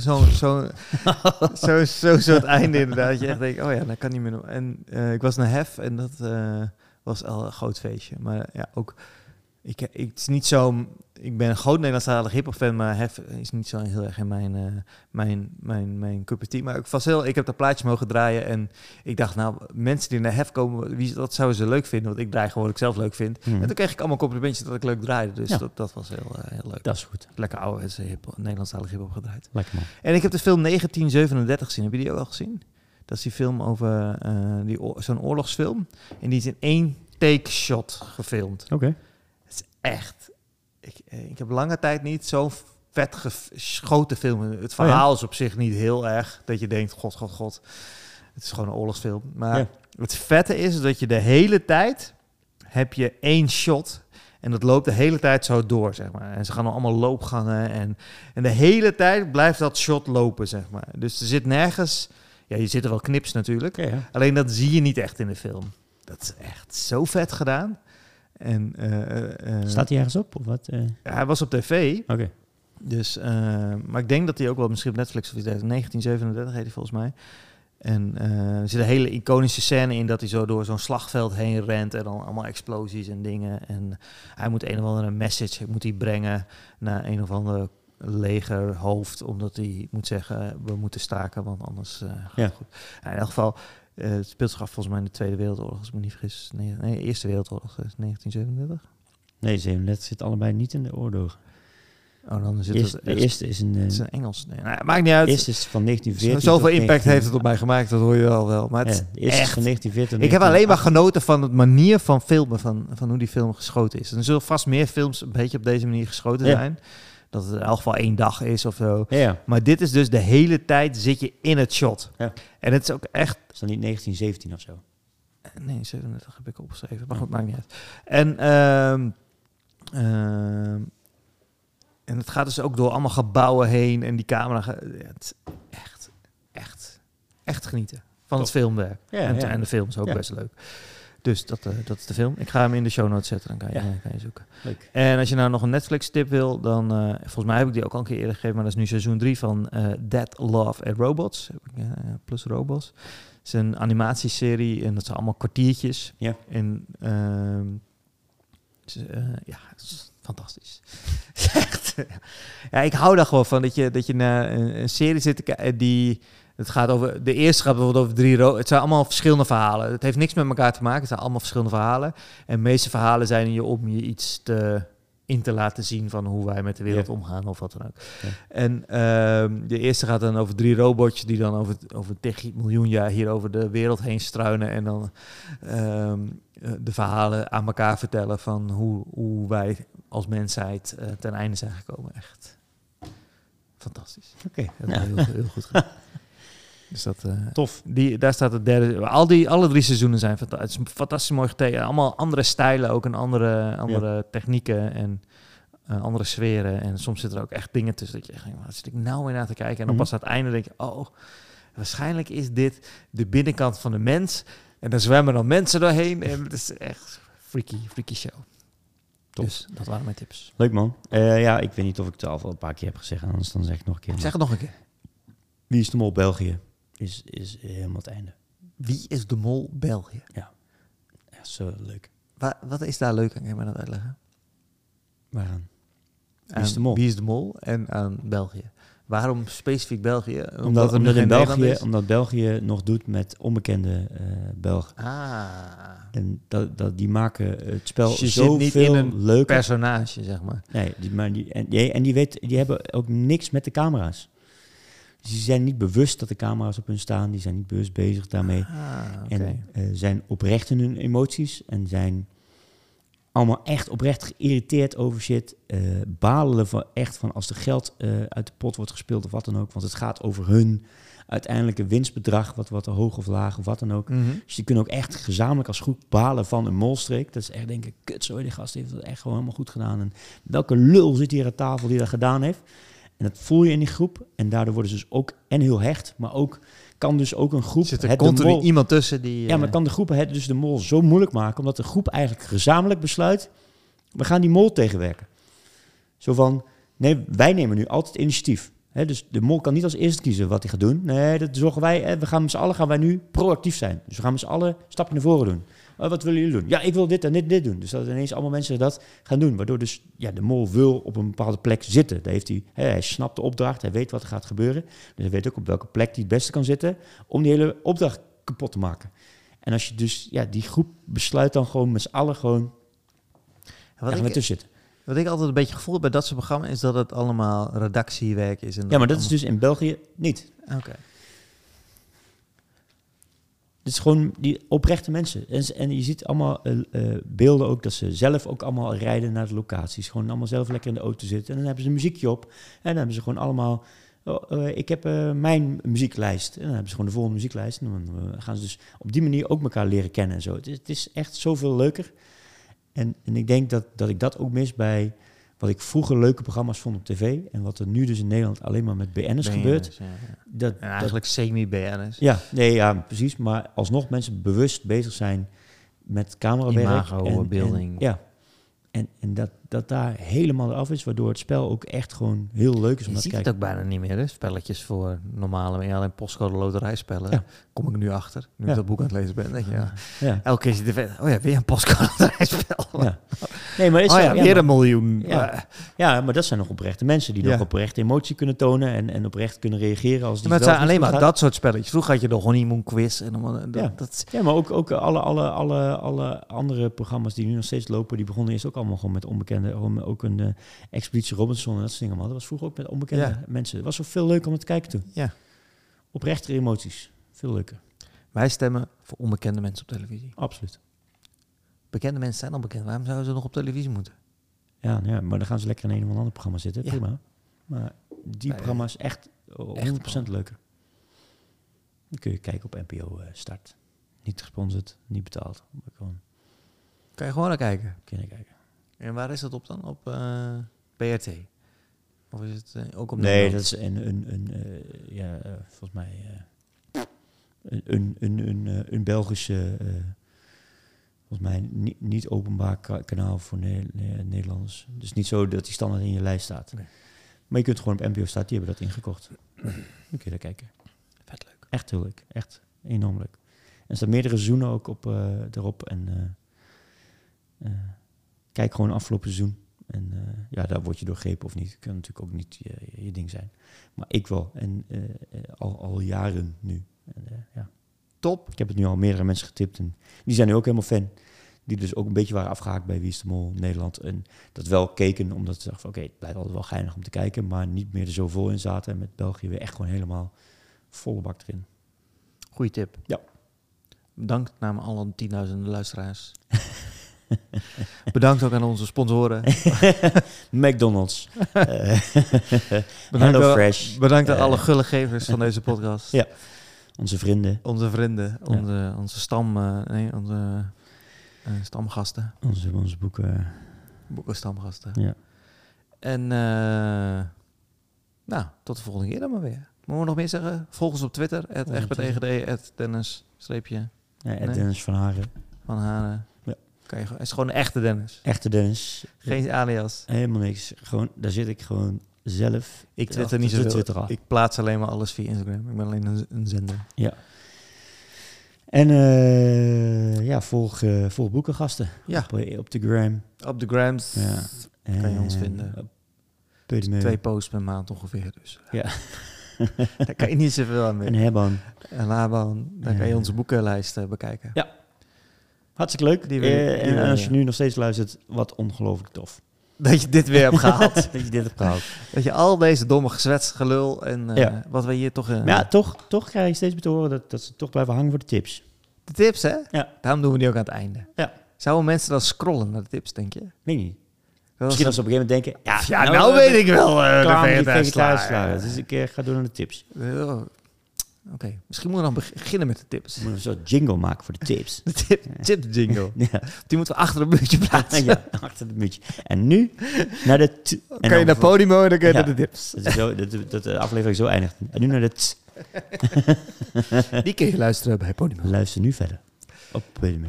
zo het einde inderdaad. Dat je echt denkt, oh ja, dat kan niet meer. En ik was naar Hef en dat was al een groot feestje. Maar ja, ook... Het is niet zo... Ik ben een groot Nederlandstalige hiphop fan, maar Hef is niet zo heel erg in mijn cup of tea. Maar ik heb dat plaatje mogen draaien en ik dacht, nou, mensen die naar Hef komen, dat zouden ze leuk vinden, want ik draai gewoon wat ik zelf leuk vind. En toen kreeg ik allemaal complimentjes dat ik leuk draaide, dus dat was heel leuk. Dat is goed. Lekker ouderwetse Nederlandstalige hiphop gedraaid. Lekker man. En ik heb de film 1937 gezien. Heb je die ook al gezien? Dat is die film over zo'n oorlogsfilm. En die is in 1 take shot gefilmd. Oké. Echt. Ik heb lange tijd niet zo'n vet geschoten film. Het verhaal is op zich niet heel erg dat je denkt, god. Het is gewoon een oorlogsfilm. Maar het vette is dat je de hele tijd heb je 1 shot en dat loopt de hele tijd zo door, zeg maar. En ze gaan allemaal loopgangen en de hele tijd blijft dat shot lopen, zeg maar. Dus er zit nergens... Ja, je zit er wel knips natuurlijk. Ja. Alleen dat zie je niet echt in de film. Dat is echt zo vet gedaan. En, Staat hij ergens op of wat? hij was op tv. Oké. Dus, maar ik denk dat hij ook wel misschien op Netflix of iets deed. 1937 heet hij volgens mij. En er zit een hele iconische scène in dat hij zo door zo'n slagveld heen rent en dan allemaal explosies en dingen. En hij moet een of andere message moet hij brengen naar een of andere legerhoofd, omdat hij moet zeggen, we moeten staken, want anders gaat het goed. Ja, in elk geval, het speelt zich af volgens mij in de Tweede Wereldoorlog, als ik me niet vergis. Nee, Eerste Wereldoorlog, 1937. Nee, 37 zit allebei niet in de oorlog. Oh, dan zit De eerste is een... het is een Engels. Nee, nou, maakt niet uit. De eerste is van 1914. Zoveel impact heeft het op mij gemaakt, dat hoor je wel. Maar het de eerste is van 1914. Ik heb alleen maar genoten van het manier van filmen, van hoe die film geschoten is. Er zullen vast meer films een beetje op deze manier geschoten zijn. Dat het in elk geval 1 dag is of zo. Ja. Maar dit is dus de hele tijd zit je in het shot. Ja. En het is ook echt... Is dan niet 1917 of zo? Nee, 37 heb ik opgeschreven. Maar goed, maakt niet uit. En het gaat dus ook door allemaal gebouwen heen. En die camera... het is echt genieten van het filmwerk. Ja, en de film is ook best leuk. Dus dat is de film. Ik ga hem in de show notes zetten, dan kan je zoeken. Leuk. En als je nou nog een Netflix-tip wil, dan... volgens mij heb ik die ook al een keer eerder gegeven, maar dat is nu seizoen 3 van Dead, Love and Robots. Plus Robots. Het is een animatieserie en dat zijn allemaal kwartiertjes. Ja. En het is fantastisch. Echt. Ja, ik hou daar gewoon van, dat je naar een serie zit te kijken die... Het gaat over, de eerste gaat bijvoorbeeld over 3 het zijn allemaal verschillende verhalen. Het heeft niks met elkaar te maken. Het zijn allemaal verschillende verhalen. En de meeste verhalen zijn in je om je iets in te laten zien van hoe wij met de wereld omgaan of wat dan ook. Ja. En de eerste gaat dan over 3 robotjes die dan over 10 miljoen jaar hier over de wereld heen struinen en dan de verhalen aan elkaar vertellen van hoe wij als mensheid ten einde zijn gekomen. Echt fantastisch. Oké. Heel goed gedaan. Dus dat, tof. Daar staat het derde. Alle 3 seizoenen zijn fantastisch. Het is fantastisch mooi getekend. Allemaal andere stijlen ook en andere technieken en andere sferen. En soms zitten er ook echt dingen tussen dat je echt denkt, wat zit ik nou weer naar te kijken? En dan pas aan het einde denk je, waarschijnlijk is dit de binnenkant van de mens. En dan zwemmen dan mensen doorheen. En het is echt freaky show. Top. Dus dat waren mijn tips. Leuk man. Ik weet niet of ik het al een paar keer heb gezegd. Anders dan zeg ik nog een keer. Zeg het nog een keer. Wie is de Mol België? Is helemaal het einde. Wie is de Mol België? Ja, zo leuk. Wat is daar leuk aan? Kan je mij dat uitleggen? Waaraan? Wie is de Mol? Wie is de Mol en aan België? Waarom specifiek België? Omdat België nog doet met onbekende Belgen. En die maken het spel dus je zo zit niet veel in een leuker. Personage, zeg maar. Nee, die hebben ook niks met de camera's. Dus die zijn niet bewust dat de camera's op hun staan. Die zijn niet bewust bezig daarmee. Okay. En zijn oprecht in hun emoties. En zijn allemaal echt oprecht geïrriteerd over shit. Balen van als er geld uit de pot wordt gespeeld of wat dan ook. Want het gaat over hun uiteindelijke winstbedrag. Wat er hoog of laag of wat dan ook. Mm-hmm. Dus die kunnen ook echt gezamenlijk als groep balen van een molstreek. Dat is echt denken, kutzooi, die gast heeft dat echt gewoon helemaal goed gedaan. En welke lul zit hier aan tafel die dat gedaan heeft? En dat voel je in die groep. En daardoor worden ze dus ook heel hecht. Maar ook kan dus ook een groep... Zit er continu iemand tussen die... Ja, maar kan de groep dus de mol zo moeilijk maken... omdat de groep eigenlijk gezamenlijk besluit... we gaan die mol tegenwerken. Zo van, nee, wij nemen nu altijd initiatief. Dus de mol kan niet als eerste kiezen wat hij gaat doen. Nee, dat zorgen wij... we gaan met z'n allen gaan wij nu proactief zijn. Dus we gaan met z'n allen een stapje naar voren doen. Wat willen jullie doen? Ja, ik wil dit en dit doen. Dus dat ineens allemaal mensen dat gaan doen. Waardoor dus de mol wil op een bepaalde plek zitten. Daar heeft hij snapt de opdracht. Hij weet wat er gaat gebeuren. Dus hij weet ook op welke plek hij het beste kan zitten. Om die hele opdracht kapot te maken. En als je dus... die groep besluit dan gewoon met z'n allen gewoon... tussen zitten. Wat ik altijd een beetje gevoel heb bij dat soort programma's... is dat het allemaal redactiewerk is. En maar dat is dus in België niet. Oké. Het is gewoon die oprechte mensen. En je ziet allemaal beelden ook dat ze zelf ook allemaal rijden naar de locaties. Gewoon allemaal zelf lekker in de auto zitten. En dan hebben ze een muziekje op. En dan hebben ze gewoon allemaal... ik heb mijn muzieklijst. En dan hebben ze gewoon de volgende muzieklijst. En dan gaan ze dus op die manier ook elkaar leren kennen en zo. Het is echt zoveel leuker. En ik denk dat ik dat ook mis bij wat ik vroeger leuke programma's vond op tv. En wat er nu dus in Nederland alleen maar met BN'ers gebeurt. Ja, ja. Dat, En eigenlijk semi-BN'ers. Ja, precies. Maar alsnog mensen bewust bezig zijn met camerawerk. Imago, beelding. En dat daar helemaal af is, waardoor het spel ook echt gewoon heel leuk is om Je naar te ziet het kijken. ook bijna niet meer, hè? Spelletjes voor normale, alleen postcode loterijspellen. Ja. Kom ik nu achter, nu ik dat boek aan het lezen ben. Denk je, Ja. elke keer zit je weer een postcode loterijspel. Ja. Nee, maar is Weer een miljoen. Ja, maar dat zijn nog oprechte mensen die nog oprecht emotie kunnen tonen en oprecht kunnen reageren als die maar het zijn alleen maar gaat. dat soort spelletjes. Vroeger had je de honeymoon quiz. En Ja, maar ook alle andere programma's die nu nog steeds lopen, die begonnen eerst ook allemaal gewoon met onbekende, ook een Expeditie Robinson en dat soort dingen. Maar dat was vroeger ook met onbekende mensen. Het was zo veel leuker om te kijken toen. Ja. Oprechte emoties. Veel leuker. Wij stemmen voor onbekende mensen op televisie. Absoluut. Bekende mensen zijn al bekend. Waarom zouden ze nog op televisie moeten? Ja, maar dan gaan ze lekker in een of ander programma zitten. Ja. Prima. Maar die programma's echt 100% leuker. Dan kun je kijken op NPO Start. Niet gesponsord, niet betaald. Maar gewoon. Kan je gewoon naar kijken. Kun je naar kijken. En waar is dat op dan? Op BRT? Of is het ook op Nee, Nederland? dat is volgens mij een Belgische, volgens mij niet openbaar kanaal voor Nederlanders. Dus niet zo dat die standaard in je lijst staat. Nee. Maar je kunt gewoon op NPO Start, die hebben dat ingekocht. Dan kun je daar kijken. Vet leuk. Echt heel leuk. Echt enorm leuk. En er staan meerdere seizoenen ook erop. En kijk gewoon afgelopen seizoen. En daar word je doorgrepen of niet. Kan natuurlijk ook niet je ding zijn. Maar ik wel. En al jaren nu. En, Top. ik heb het nu al meerdere mensen getipt. En die zijn nu ook helemaal fan. Die dus ook een beetje waren afgehaakt bij Wie is de Mol Nederland. En dat wel keken omdat ze dachten van oké, het blijft altijd wel geinig om te kijken. Maar niet meer er zo vol in zaten. En met België weer echt gewoon helemaal volle bak erin. Goeie tip. Ja. Bedankt namens alle 10.000 luisteraars. Bedankt ook aan onze sponsoren. McDonald's. Bedankt Hello Fresh. Bedankt aan alle gullegevers van deze podcast. Ja. Onze vrienden. Onze vrienden. Onze stamgasten. Onze Boekenstamgasten. Ja. En tot de volgende keer dan maar weer. Moeten we nog meer zeggen? Volg ons op Twitter. @egbert_egd. @Dennis_ Dennis van Haren. van Haren. Ja. Het is gewoon een echte Dennis. Echte Dennis. Geen alias. Helemaal niks. Gewoon, daar zit ik gewoon zelf. Ik twitter niet zoveel. Twitter Ik plaats alleen maar alles via Instagram. Ik ben alleen een zender. Ja. En volg boekengasten. Ja. Op de gram. Op de grams kan je ons vinden. 2 posts per maand ongeveer. Dus. Ja. Daar kan je niet zoveel aan mee. En Hebban. En Laban. Daar kan je onze boekenlijst bekijken. Ja. Hartstikke leuk. En als je nu nog steeds luistert, wat ongelooflijk tof. Dat je dit weer hebt gehaald. Dat je dit hebt gehaald. Dat je al deze domme gezwets, gelul en wat we hier toch... Maar toch krijg je steeds meer te horen dat ze toch blijven hangen voor de tips. De tips, hè? Ja. Daarom doen we die ook aan het einde. Ja. Zouden mensen dan scrollen naar de tips, denk je? Weet niet. Misschien als ze op een gegeven moment denken... nou weet ik wel. De vegetarisch. Dus ik ga door naar de tips. Oké, misschien moeten we dan beginnen met de tips. We moeten een soort jingle maken voor de tips. De tip jingle. Ja. Die moeten we achter een muurtje plaatsen. Ja, achter het muurtje. En nu naar de... Kan je naar Podimo en dan kun je naar de tips. Dat is zo, dat de aflevering zo eindigt. En nu naar de... Die kun je luisteren bij Podimo. Luister nu verder. Op Podimo.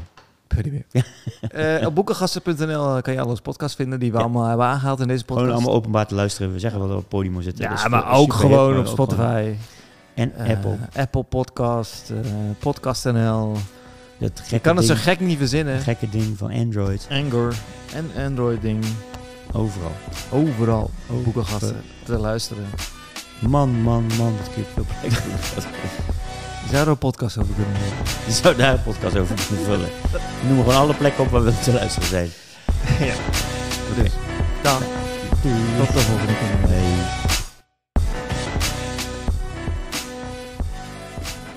Op boekengasten.nl kan je alle podcasts vinden die we allemaal hebben aangehaald in deze podcast. Gewoon allemaal openbaar te luisteren. We zeggen wat er op Podimo zit. Ja, maar ook gewoon op Spotify. En Apple. Apple Podcast, Podcast.nl. Je kan het zo gek niet verzinnen. Het gekke ding van Android. Anchor en Android ding. Overal. Boekengasten te luisteren. Man, wat kun je veel plekken doen. Je zou er een podcast over kunnen doen. Je zou daar een podcast over kunnen vullen. Noem maar gewoon alle plekken op waar we te luisteren zijn. Ja. Dus, dan. Tot de volgende keer. Hey.